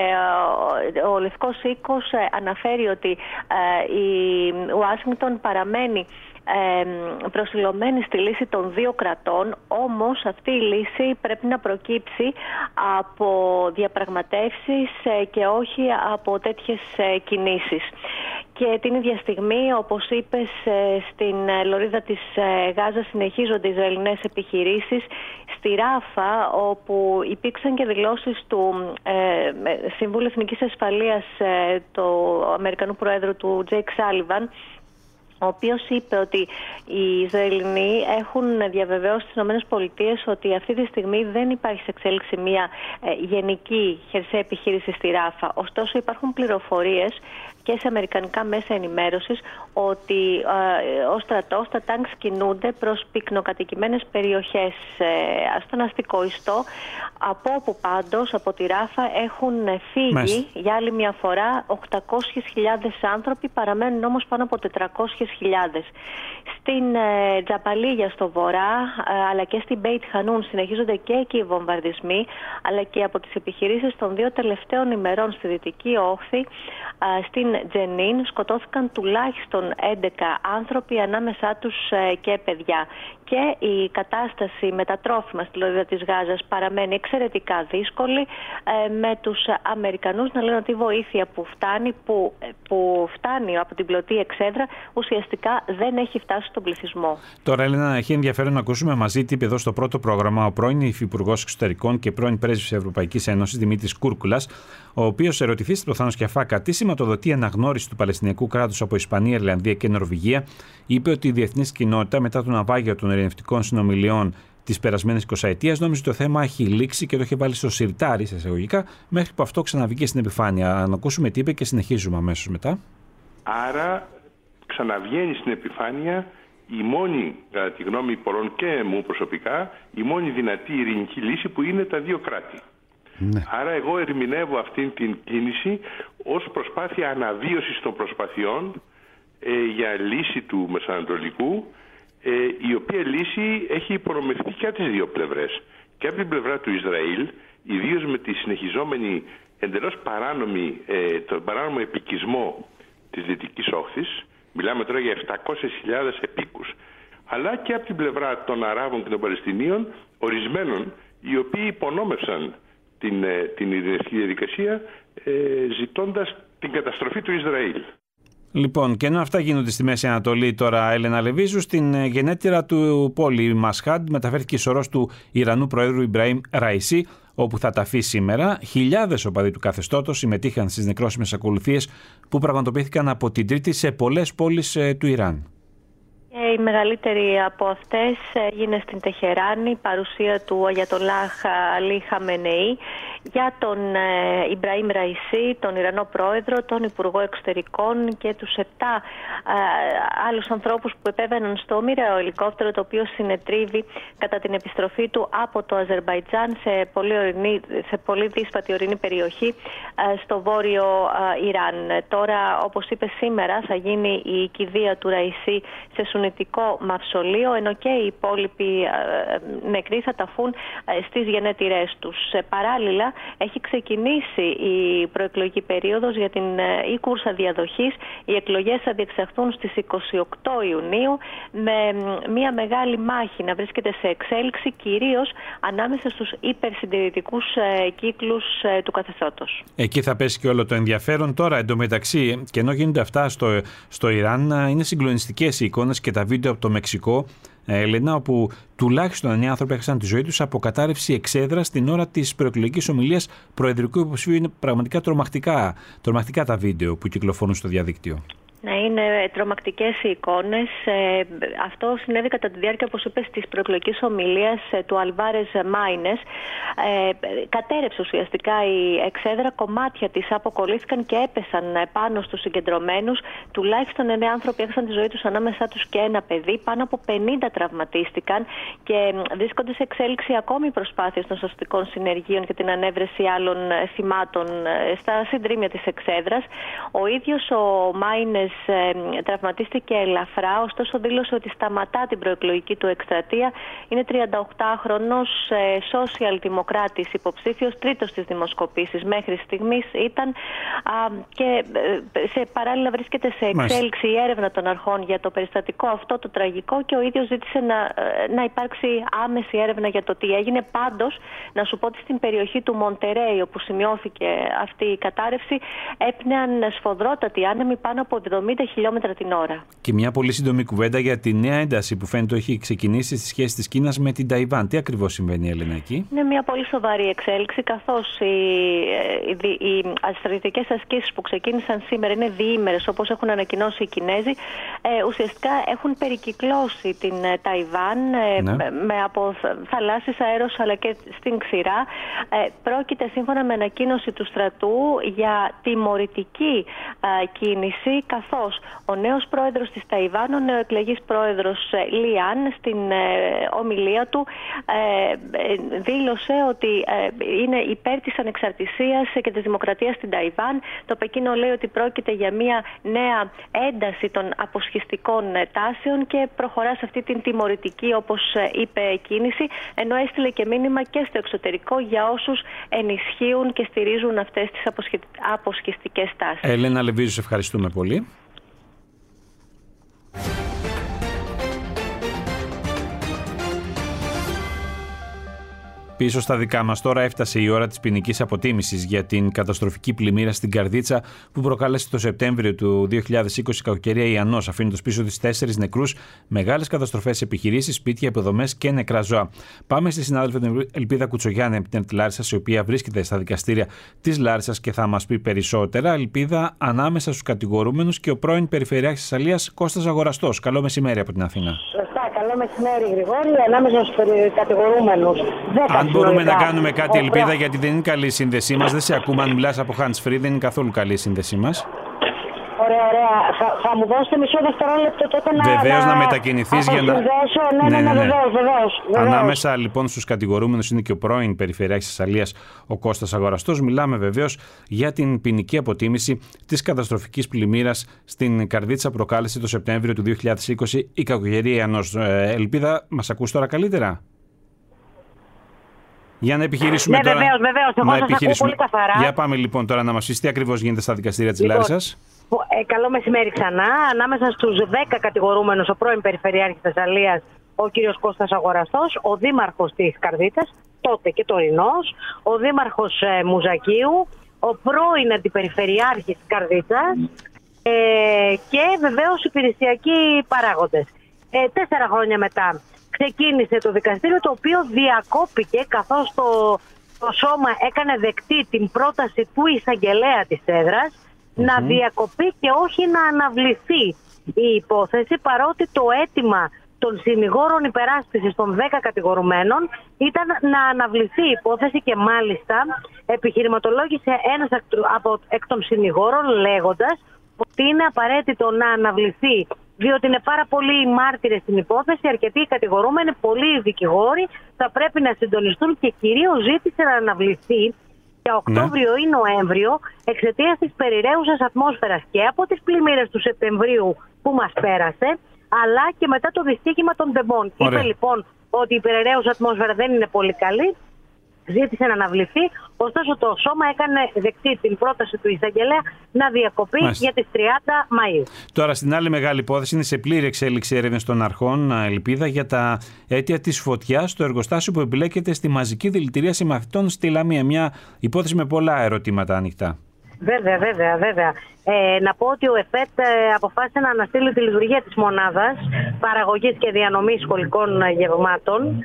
ο Λευκός Οίκος αναφέρει ότι η Ουάσιγκτον παραμένει προσιλωμένη στη λύση των 2 κρατών, όμως αυτή η λύση πρέπει να προκύψει από διαπραγματεύσεις και όχι από τέτοιες κινήσεις. Και την ίδια στιγμή, όπως είπες, στην λωρίδα της Γάζας συνεχίζονται οι Ισραηλινές επιχειρήσεις στη Ράφα, όπου υπήρξαν και δηλώσεις του Συμβούλου Εθνικής Ασφαλείας του Αμερικανού Προέδρου του Τζέικ Σάλιβαν, ο οποίος είπε ότι οι Ισραηλινοί έχουν διαβεβαιώσει στις ΗΠΑ ότι αυτή τη στιγμή δεν υπάρχει σε εξέλιξη μια γενική χερσαία επιχείρηση στη Ράφα. Ωστόσο υπάρχουν πληροφορίες και σε αμερικανικά μέσα ενημέρωσης ότι ο στρατός, τα τάγκς κινούνται προς πυκνοκατοικημένες περιοχές στον αστικό ιστό, από όπου πάντως από τη Ράφα έχουν φύγει για άλλη μια φορά 800.000 άνθρωποι, παραμένουν όμως πάνω από 400.000. Στην Τζαπαλίγια στο βορρά, αλλά και στην Μπέιτ Χανούν συνεχίζονται και εκεί οι βομβαρδισμοί, αλλά και από τις επιχειρήσεις των 2 τελευταίων ημερών στη Δυτική Όχθη, στην Τζενίν σκοτώθηκαν τουλάχιστον 11 άνθρωποι, ανάμεσά τους και παιδιά. Και η κατάσταση με τα τρόφιμα στη λωρίδα της Γάζας παραμένει εξαιρετικά δύσκολη, με τους Αμερικανούς να λένε ότι η βοήθεια που φτάνει από την πλωτή εξέδρα ουσιαστικά δεν έχει φτάσει στον πληθυσμό. Τώρα, Έλενα, έχει ενδιαφέρον να ακούσουμε μαζί τι είπε εδώ στο πρώτο πρόγραμμα ο πρώην Υφυπουργός Εξωτερικών και πρώην Πρέσβης της Ευρωπαϊκής Ένωσης Δημήτρης Κούρκουλας, ο οποίος ερωτηθεί προφανώς και αφάκα τι σηματοδοτεί η αναγνώριση του Παλαιστινιακού κράτους από Ισπανία, Ιρλανδία και Νορβηγία, είπε ότι η διεθνής κοινότητα μετά το ναυάγιο των ειρηνευτικών συνομιλιών της περασμένης 20ετίας νόμιζε ότι το θέμα έχει λήξει και το είχε βάλει στο σιρτάρι, σε εισαγωγικά, μέχρι που αυτό ξαναβγήκε στην επιφάνεια. Να ακούσουμε τι είπε και συνεχίζουμε αμέσως μετά. Άρα ξαναβγαίνει στην επιφάνεια η μόνη, κατά τη γνώμη πολλών και μου προσωπικά, η μόνη δυνατή ειρηνική λύση που είναι τα 2 κράτη. Ναι. Άρα εγώ ερμηνεύω αυτήν την κίνηση ως προσπάθεια αναβίωσης των προσπαθειών για λύση του Μεσανατολικού, η οποία λύση έχει υπονομευτεί και από τις 2 πλευρές. Και από την πλευρά του Ισραήλ, ιδίως με τη συνεχιζόμενη εντελώς τον παράνομο επικισμό της Δυτικής Όχθης, μιλάμε τώρα για 700.000 επίκους, αλλά και από την πλευρά των Αράβων και των Παλαιστινίων, ορισμένων οι οποίοι υπονόμευσαν την ειρηνευτική διαδικασία ζητώντας την καταστροφή του Ισραήλ. Λοιπόν, και ενώ αυτά γίνονται στη Μέση Ανατολή τώρα, Έλενα Λεβίζου, στην γενέτειρα του πόλη Μασχάντ μεταφέρθηκε η σωρός του Ιρανού Προέδρου Ιμπραήμ Ραϊσί, όπου θα ταφεί σήμερα. Χιλιάδες οπαδοί του καθεστώτος συμμετείχαν στις νεκρόσιμες ακολουθίες που πραγματοποιήθηκαν από την Τρίτη σε πολλές πόλεις του Ιράν. Η μεγαλύτερη από αυτές έγινε στην Τεχεράνη, παρουσία του Αγιατολάχ Αλί Χαμενεή, για τον Ιμπραήμ Ραϊσί, τον Ιρανό Πρόεδρο, τον Υπουργό Εξωτερικών και τους 7 άλλους ανθρώπους που επέβαιναν στο μοιραίο ελικόπτερο, το οποίο συνετρίβει κατά την επιστροφή του από το Αζερμπαϊτζάν σε πολύ δύσπατη ορεινή περιοχή στο βόρειο Ιράν. Τώρα, όπως είπε, σήμερα θα γίνει η κηδεία του Ραϊσί σε σουνιτικό μαυσολείο, ενώ και οι υπόλοιποι νεκροί θα ταφούν στις γενέτειρές τους. Παράλληλα, έχει ξεκινήσει η προεκλογική περίοδος για την κούρσα διαδοχής. Οι εκλογές θα διεξαχθούν στις 28 Ιουνίου με μια μεγάλη μάχη να βρίσκεται σε εξέλιξη, κυρίως ανάμεσα στους υπερσυντηρητικούς κύκλους του καθεστώτος. Εκεί θα πέσει και όλο το ενδιαφέρον. Τώρα, εντωμεταξύ, και ενώ γίνονται αυτά στο Ιράν, είναι συγκλονιστικές οι εικόνες και τα βίντεο από το Μεξικό, Έλενα, όπου τουλάχιστον 9 άνθρωποι έχασαν τη ζωή τους από κατάρρευση εξέδρας την ώρα της προεκλογικής ομιλίας προεδρικού υποψηφίου. Είναι πραγματικά τρομακτικά τα βίντεο που κυκλοφορούν στο διαδίκτυο. Ναι, είναι τρομακτικές οι εικόνες. Αυτό συνέβη κατά τη διάρκεια, όπως είπες, της προεκλογικής ομιλίας του Αλβάρες Μάινες. Κατέρευσε ουσιαστικά η εξέδρα, κομμάτια της αποκολλήθηκαν και έπεσαν πάνω στους συγκεντρωμένους. Τουλάχιστον 9 άνθρωποι έχασαν τη ζωή τους, ανάμεσά τους και ένα παιδί. Πάνω από 50 τραυματίστηκαν και βρίσκονται σε εξέλιξη ακόμη προσπάθειες των σωστικών συνεργείων για την ανέβρεση άλλων θυμάτων στα συντρίμμια της εξέδρας. Ο ίδιος ο Μάινες τραυματίστηκε ελαφρά, ωστόσο δήλωσε ότι σταματά την προεκλογική του εκστρατεία. Είναι 38χρονος σοσιαλδημοκράτης υποψήφιος, τρίτος στις δημοσκοπήσεις μέχρι στιγμής ήταν, και παράλληλα βρίσκεται σε εξέλιξη η έρευνα των αρχών για το περιστατικό αυτό το τραγικό, και ο ίδιος ζήτησε να υπάρξει άμεση έρευνα για το τι έγινε. Πάντως, να σου πω ότι στην περιοχή του Μοντερέι, όπου σημειώθηκε αυτή η κατάρρευση, έπνεαν σφοδρότατοι άνεμοι πάνω από 70 χιλιόμετρα την ώρα. Και μια πολύ σύντομη κουβέντα για τη νέα ένταση που φαίνεται έχει ξεκινήσει στη σχέση της Κίνας με την Ταϊβάν. Τι ακριβώς συμβαίνει, Έλενα, εκεί? Είναι μια πολύ σοβαρή εξέλιξη, καθώς οι στρατιωτικές ασκήσεις που ξεκίνησαν σήμερα είναι διήμερες, όπως έχουν ανακοινώσει οι Κινέζοι. ουσιαστικά έχουν περικυκλώσει την Ταϊβάν από θαλάσσιες, αέρος αλλά και στην ξηρά. Πρόκειται σύμφωνα με ανακοίνωση του στρατού για τιμωρητική κίνηση, καθώς ο νέος πρόεδρος της Ταϊβάν, ο νεοεκλεγής πρόεδρος Λιάν, στην ομιλία του δήλωσε ότι είναι υπέρ της ανεξαρτησίας και της δημοκρατίας στην Ταϊβάν. Το Πεκίνο λέει ότι πρόκειται για μια νέα ένταση των αποσχιστικών τάσεων και προχωρά σε αυτή την τιμωρητική, όπως είπε, κίνηση, ενώ έστειλε και μήνυμα και στο εξωτερικό για όσους ενισχύουν και στηρίζουν αυτές τις αποσχιστικές τάσεις. Έλενα Λεβίζου, σε ευχαριστούμε πολύ. Πίσω στα δικά μας τώρα έφτασε η ώρα της ποινικής αποτίμησης για την καταστροφική πλημμύρα στην Καρδίτσα που προκάλεσε το Σεπτέμβριο του 2020 κακοκαιρία Ιαννός, αφήνοντας πίσω τις 4 νεκρούς, μεγάλες καταστροφές σε επιχειρήσεις, σπίτια, υποδομές και νεκρά ζώα. Πάμε στη συνάδελφο την Ελπίδα Κουτσογιάννη από την Λάρισσας, η οποία βρίσκεται στα δικαστήρια της Λάρισσας και θα μας πει περισσότερα. Ελπίδα, ανάμεσα στους κατηγορούμενους και ο πρώην Περιφερειάρχης Θεσσαλίας Κώστας Αγοραστός. Καλό μεσημέρι από την Αθήνα. Καλό μεσημέρι, Γρηγόρη, ανάμεσα στους κατηγορούμενους. Αν μπορούμε να κάνουμε κάτι, Ελπίδα, γιατί δεν είναι καλή η σύνδεσή μας. Δεν σε ακούμε. Αν μιλάς από hands free, δεν είναι καθόλου καλή η σύνδεσή μας. Ωραία. Θα μου δώσετε μισό δευτερόλεπτο τότε να. Βεβαίως, να μετακινηθείς για να. Ναι, βεβαίως. Ανάμεσα λοιπόν στους κατηγορούμενους είναι και ο πρώην Περιφερειάρχης Θεσσαλίας, ο Κώστας Αγοραστός. Μιλάμε βεβαίως για την ποινική αποτίμηση της καταστροφικής πλημμύρας στην Καρδίτσα, προκάλεσε το Σεπτέμβριο του 2020 η κακοκαιρία Ιαννός. Ελπίδα, μας ακούς τώρα καλύτερα? Για να επιχειρήσουμε τώρα. Βεβαίως. Εγώ σας ακούω πολύ καθαρά. Για πάμε λοιπόν τώρα να μας πεις τι ακριβώς γίνεται στα δικαστήρια της Λάρισσας. Καλό μεσημέρι ξανά. Ανάμεσα στους 10 κατηγορούμενους, ο πρώην Περιφερειάρχης Θεσσαλίας, ο κύριος Κώστας Αγοραστός, ο δήμαρχος της Καρδίτσας, τότε και τωρινός, ο δήμαρχος Μουζακίου, ο πρώην αντιπεριφερειάρχης της Καρδίτσας και βεβαίως υπηρεσιακοί παράγοντες. 4 χρόνια μετά ξεκίνησε το δικαστήριο, το οποίο διακόπηκε καθώς το σώμα έκανε δεκτή την πρόταση του εισαγγελέα της έδρας να διακοπεί και όχι να αναβληθεί η υπόθεση, παρότι το αίτημα των συνηγόρων υπεράσπισης των 10 κατηγορουμένων ήταν να αναβληθεί η υπόθεση και μάλιστα επιχειρηματολόγησε ένας εκ των συνηγόρων λέγοντας ότι είναι απαραίτητο να αναβληθεί διότι είναι πάρα πολλοί οι μάρτυρες στην υπόθεση, αρκετοί κατηγορούμενοι, πολλοί οι δικηγόροι θα πρέπει να συντονιστούν και κυρίως ζήτησε να αναβληθεί για Οκτώβριο ή Νοέμβριο εξαιτίας της περιραίουσας ατμόσφαιρας και από τις πλημμύρες του Σεπτεμβρίου που μας πέρασε, αλλά και μετά το δυστύχημα των Ντεμπών. Είπε λοιπόν ότι η περιραίουσα ατμόσφαιρα δεν είναι πολύ καλή, ζήτησε να αναβληθεί, ωστόσο το σώμα έκανε δεκτή την πρόταση του εισαγγελέα να διακοπεί για τις 30 Μαΐου. Τώρα στην άλλη μεγάλη υπόθεση είναι σε πλήρη εξέλιξη έρευνες των αρχών, Ελπίδα, για τα αίτια της φωτιάς στο εργοστάσιο που εμπλέκεται στη μαζική δηλητηρίαση μαθητών στη Λαμία. Μια υπόθεση με πολλά ερωτήματα ανοιχτά. Βέβαια. Να πω ότι ο ΕΦΕΤ αποφάσισε να αναστείλει τη λειτουργία της μονάδας παραγωγής και διανομής σχολικών γευμάτων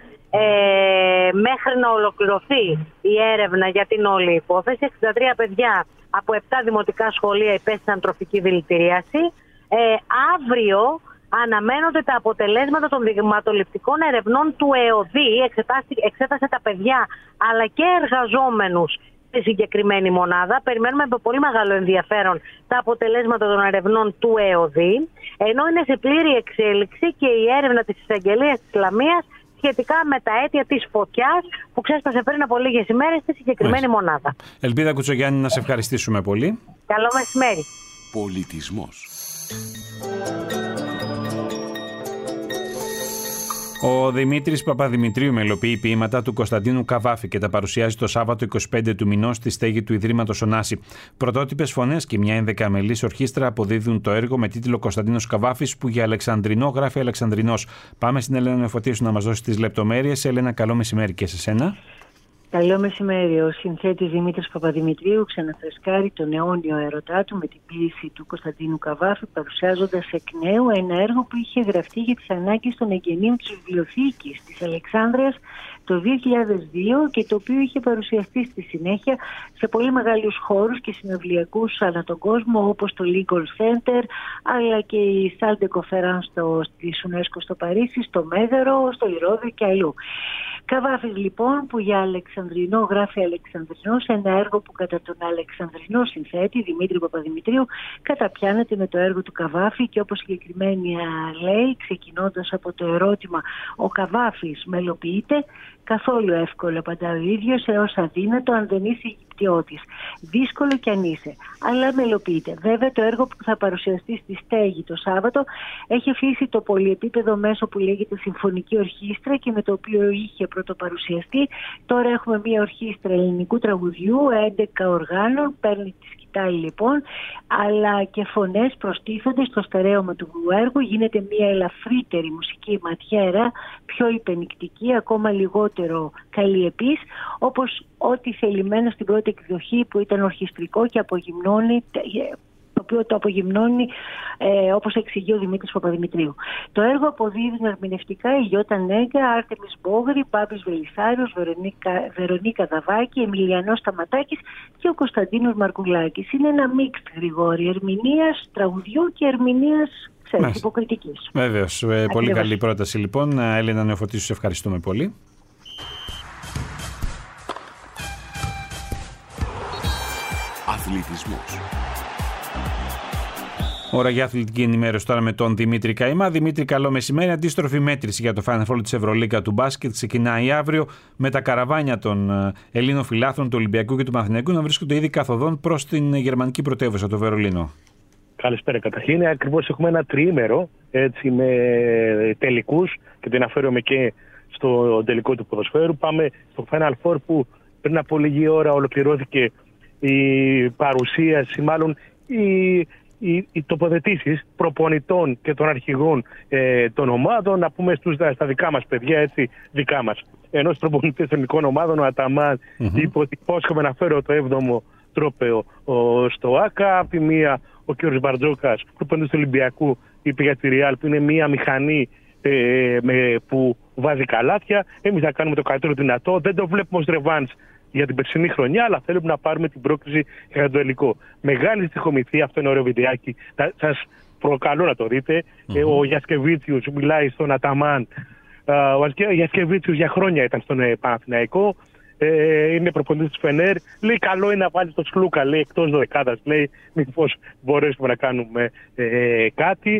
μέχρι να ολοκληρωθεί η έρευνα για την όλη υπόθεση. 63 παιδιά από 7 δημοτικά σχολεία υπέστησαν τροφική δηλητηρίαση. Αύριο αναμένονται τα αποτελέσματα των δειγματοληπτικών ερευνών του ΕΟΔΗ. Εξέτασε τα παιδιά αλλά και εργαζόμενους στη συγκεκριμένη μονάδα. Περιμένουμε με πολύ μεγάλο ενδιαφέρον τα αποτελέσματα των ερευνών του ΕΟΔΗ, ενώ είναι σε πλήρη εξέλιξη και η έρευνα της εισαγγελίας της Λαμίας σχετικά με τα αίτια της φωτιάς που ξέσπασε πριν από λίγες ημέρες στη συγκεκριμένη μονάδα. Ελπίδα Κουτσογιάννη, να σε ευχαριστήσουμε πολύ. Καλό μεσημέρι. Πολιτισμός. Ο Δημήτρης Παπαδημητρίου μελοποιεί ποίηματα του Κωνσταντίνου Καβάφη και τα παρουσιάζει το Σάββατο 25 του μηνός στη στέγη του Ιδρύματος Ωνάση. Πρωτότυπες φωνές και μια 11μελής ορχήστρα αποδίδουν το έργο με τίτλο Κωνσταντίνος Καβάφης, που για Αλεξανδρινό γράφει Αλεξανδρινός. Πάμε στην Έλενα Νεοφωτίσου να μας δώσει τις λεπτομέρειες. Έλενα, καλό μεσημέρι και σε σένα. Καλό μεσημέρι. Ο συνθέτης Δημήτρης Παπαδημητρίου ξαναφρεσκάρει τον αιώνιο έρωτά του με την ποίηση του Κωνσταντίνου Καβάφη, παρουσιάζοντας εκ νέου ένα έργο που είχε γραφτεί για τις ανάγκες των εγγενείων της βιβλιοθήκης της Αλεξάνδρειας το 2002 και το οποίο είχε παρουσιαστεί στη συνέχεια σε πολύ μεγάλους χώρους και συναυλιακούς ανά τον κόσμο, όπως το Legal Center, αλλά και η Salle de Conference της UNESCO στο Παρίσι, στο Μέγαρο, στο Ηρώδη και αλλού. Καβάφης λοιπόν, που για Αλεξανδρινό γράφει Αλεξανδρινός, ένα έργο που κατά τον Αλεξανδρινό συνθέτη Δημήτρη Παπαδημητρίου καταπιάνεται με το έργο του Καβάφη και όπως συγκεκριμένα λέει, ξεκινώντας από το ερώτημα «Ο Καβάφης μελοποιείται?» Καθόλου εύκολο, απαντά ο ίδιος, έως αδύνατο αν δεν είσαι Αιγυπτιώτης. Δύσκολο κι αν είσαι, αλλά μελοποιείται. Βέβαια, το έργο που θα παρουσιαστεί στη Στέγη το Σάββατο έχει αφήσει το πολυεπίπεδο μέσο που λέγεται Συμφωνική Ορχήστρα και με το οποίο είχε πρωτοπαρουσιαστεί. Τώρα έχουμε μια ορχήστρα ελληνικού τραγουδιού, 11 οργάνων, παίρνει τη σκητάλη λοιπόν, αλλά και φωνές προστίθονται στο στερέωμα του έργου. Γίνεται μια ελαφρύτερη μουσική ματιέρα, πιο υπενικτική, ακόμα λιγότερο καλλιεπής, όπως ό,τι θελημένο στην πρώτη εκδοχή που ήταν ορχιστρικό και απογυμνώνει, το οποίο το απογυμνώνει όπως εξηγεί ο Δημήτρης Παπαδημητρίου. Το έργο αποδίδουν ερμηνευτικά η Γιώτα Νέγκα, Άρτεμις Μπόγρη, Πάπης Βελισσάριος, Βερονίκα Δαβάκη, Εμιλιανός Σταματάκης και ο Κωνσταντίνος Μαρκουλάκης. Είναι ένα μίξτ, Γρηγόρη, ερμηνείας τραγουδιού και ερμηνείας υποκριτικής. Βέβαιως. Πολύ καλή πρόταση λοιπόν. Έλληνα Νεοφωτίσου, σε ευχαριστούμε πολύ. Αθλητισμός. Ώρα για αθλητική ενημέρωση τώρα με τον Δημήτρη Καημά. Δημήτρη, καλό μεσημέρι. Αντίστροφη μέτρηση για το Final Four της Ευρωλίγκα του μπάσκετ ξεκινάει αύριο, με τα καραβάνια των Ελλήνων φιλάθλων του Ολυμπιακού και του Παναθηναϊκού να βρίσκονται ήδη καθοδόν προς την γερμανική πρωτεύουσα, το Βερολίνο. Καλησπέρα. Καταρχήν, ακριβώς έχουμε ένα τριήμερο έτσι, με τελικούς και την αναφέρομαι και στο τελικό του ποδοσφαίρου. Πάμε στο Final Four που πριν από λίγη ώρα ολοκληρώθηκε η παρουσίαση, μάλλον οι τοποθετήσεις προπονητών και των αρχηγών των ομάδων, να πούμε στα δικά μας παιδιά, έτσι, δικά μας. Ενός προπονητές εθνικών ομάδων, ο Αταμάν, είπε ότι υπόσχομαι να φέρω το 7ο τρόπαιο στο ΆΚΑ. Από τη μία, ο κ. Μπαρτζόκας, προπονητής του Ολυμπιακού, είπε για τη Ριάλ που είναι μία μηχανή που βάζει καλάθια. Εμείς θα κάνουμε το καλύτερο δυνατό. Δεν το βλέπουμε ως ρεβάνς για την περσινή χρονιά, αλλά θέλουμε να πάρουμε την πρόκληση για το τελικό. Μεγάλη στοιχομηθεία, αυτό είναι ωραίο βιντεάκι. Σας προκαλώ να το δείτε. Ο Γιασκεβίτσιους μιλάει στον Αταμάν. Ο Γιασκεβίτσιους για χρόνια ήταν στον Παναθηναϊκό. Είναι προπονητής της Φενέρ. Λέει καλό είναι να βάλει το Σλούκα, λέει, εκτός δεκάδας. Λέει μήπως μπορέσουμε να κάνουμε κάτι.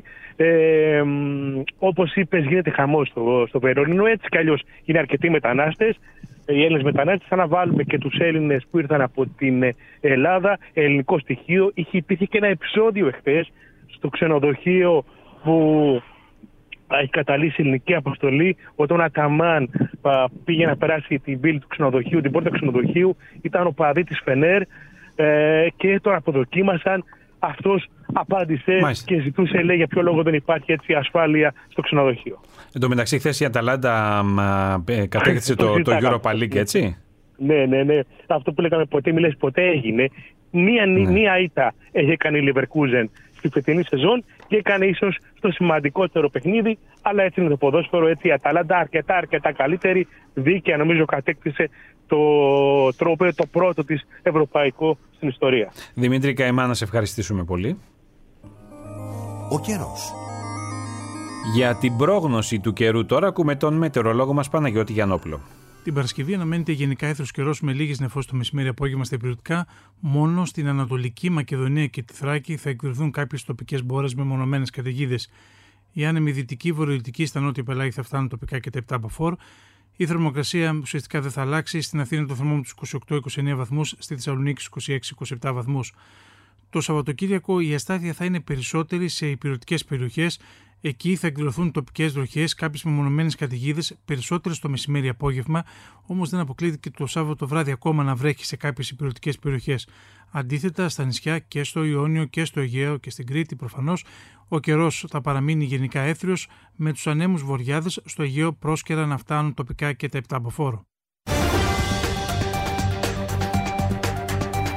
Όπως είπες, γίνεται χαμός στο Βερολίνο. Έτσι κι αλλιώς είναι αρκετοί μετανάστες. Οι Έλληνες μετανάστες, θα να βάλουμε και τους Έλληνες που ήρθαν από την Ελλάδα, ελληνικό στοιχείο. Υπήρχε και ένα επεισόδιο εχθές στο ξενοδοχείο που έχει καταλύσει ελληνική αποστολή. Όταν ο Αταμάν πήγε να περάσει την πύλη του ξενοδοχείου, την πόρτα του ξενοδοχείου, ήταν ο παδί της Φενέρ και τον αποδοκίμασαν. Αυτός απάντησε και ζητούσε, λέει, για ποιο λόγο δεν υπάρχει έτσι ασφάλεια στο ξενοδοχείο. Εν τω μεταξύ, χθες η Αταλάντα κατέκτησε το Europa League, έτσι. Ναι. Αυτό που λέγαμε ποτέ, μιλές ποτέ έγινε. Μία ήττα έχει κάνει η Leverkusen στη φετινή σεζόν και έκανε ίσως το σημαντικότερο παιχνίδι, αλλά έτσι είναι το ποδόσφαιρο. Έτσι η Αταλάντα αρκετά καλύτερη, δίκαια νομίζω κατέκτησε το τρόπαιο, το πρώτο της ευρωπαϊκό στην ιστορία. Δημήτρη Καημά, να σε ευχαριστήσουμε πολύ. Ο καιρός. Για την πρόγνωση του καιρού τώρα ακούμε τον μετεωρολόγο μας Παναγιώτη Γιαννόπουλο. Την Παρασκευή αναμένεται γενικά έθρος καιρός με λίγες νεφώσεις το μεσημέρι απόγευμα στα υπηρετικά. Μόνο στην Ανατολική Μακεδονία και τη Θράκη θα εκδηλωθούν κάποιες τοπικές μπόρες με μονομένες καταιγίδες. Η άνεμη δυτική βορειοδυτική στα νότια πελάγη θα φτάνουν τοπικά και τα 7 μποφόρ. Η θερμοκρασία ουσιαστικά δεν θα αλλάξει. Στην Αθήνα το θερμόμετρο 28-29 βαθμούς, στη Θεσσαλονίκη 26-27 βαθμούς. Το Σαββατοκύριακο η αστάθεια θα είναι περισσότερη σε υπηρετικές περιοχές. Εκεί θα εκδηλωθούν τοπικές βροχές, κάποιες μεμονωμένες καταιγίδες, περισσότερες το μεσημέρι-απόγευμα, όμως δεν αποκλείεται και το Σάββατο βράδυ ακόμα να βρέχει σε κάποιες υπηρετικές περιοχές. Αντίθετα, στα νησιά και στο Ιόνιο και στο Αιγαίο και στην Κρήτη, προφανώς, ο καιρός θα παραμείνει γενικά έθριος, με τους ανέμους βορειάδες στο Αιγαίο πρόσκαιρα να φτάνουν τοπικά και τα 7 μποφόρ.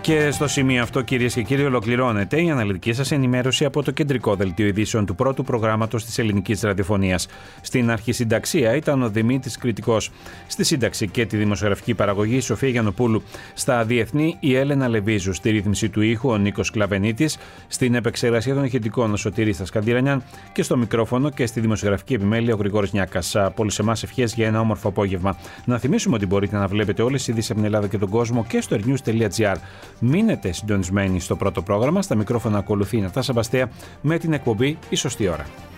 Και στο σημείο αυτό, κυρίες και κύριοι, ολοκληρώνεται η αναλυτική σας ενημέρωση από το κεντρικό δελτίο ειδήσεων του πρώτου προγράμματος της ελληνικής ραδιοφωνίας. Στην αρχισυνταξία ήταν ο Δημήτρης Κρητικός. Στη σύνταξη και τη δημοσιογραφική παραγωγή η Σοφία Γιαννοπούλου. Στα διεθνή η Έλενα Λεβίζου. Στη ρύθμιση του ήχου ο Νίκος Κλαβενίτης. Στην επεξεργασία των ηχητικών ο Σωτήρης Τασκαντήρανιαν. Και στο μικρόφωνο και στη δημοσιογραφική επιμέλεια ο Γρηγόρης Νιάκας. Πολλούς εμάς ευχές για ένα όμορφο απόγευμα. Να θυμίσουμε ότι μπορείτε να βλέπετε όλες τις ειδήσεις από την Ελλάδα και τον κόσμο και στο ernews.gr. Μείνετε συντονισμένοι στο πρώτο πρόγραμμα. Στα μικρόφωνα ακολουθεί η Νατάσα Μπαστέα με την εκπομπή «Η Σωστή Ώρα».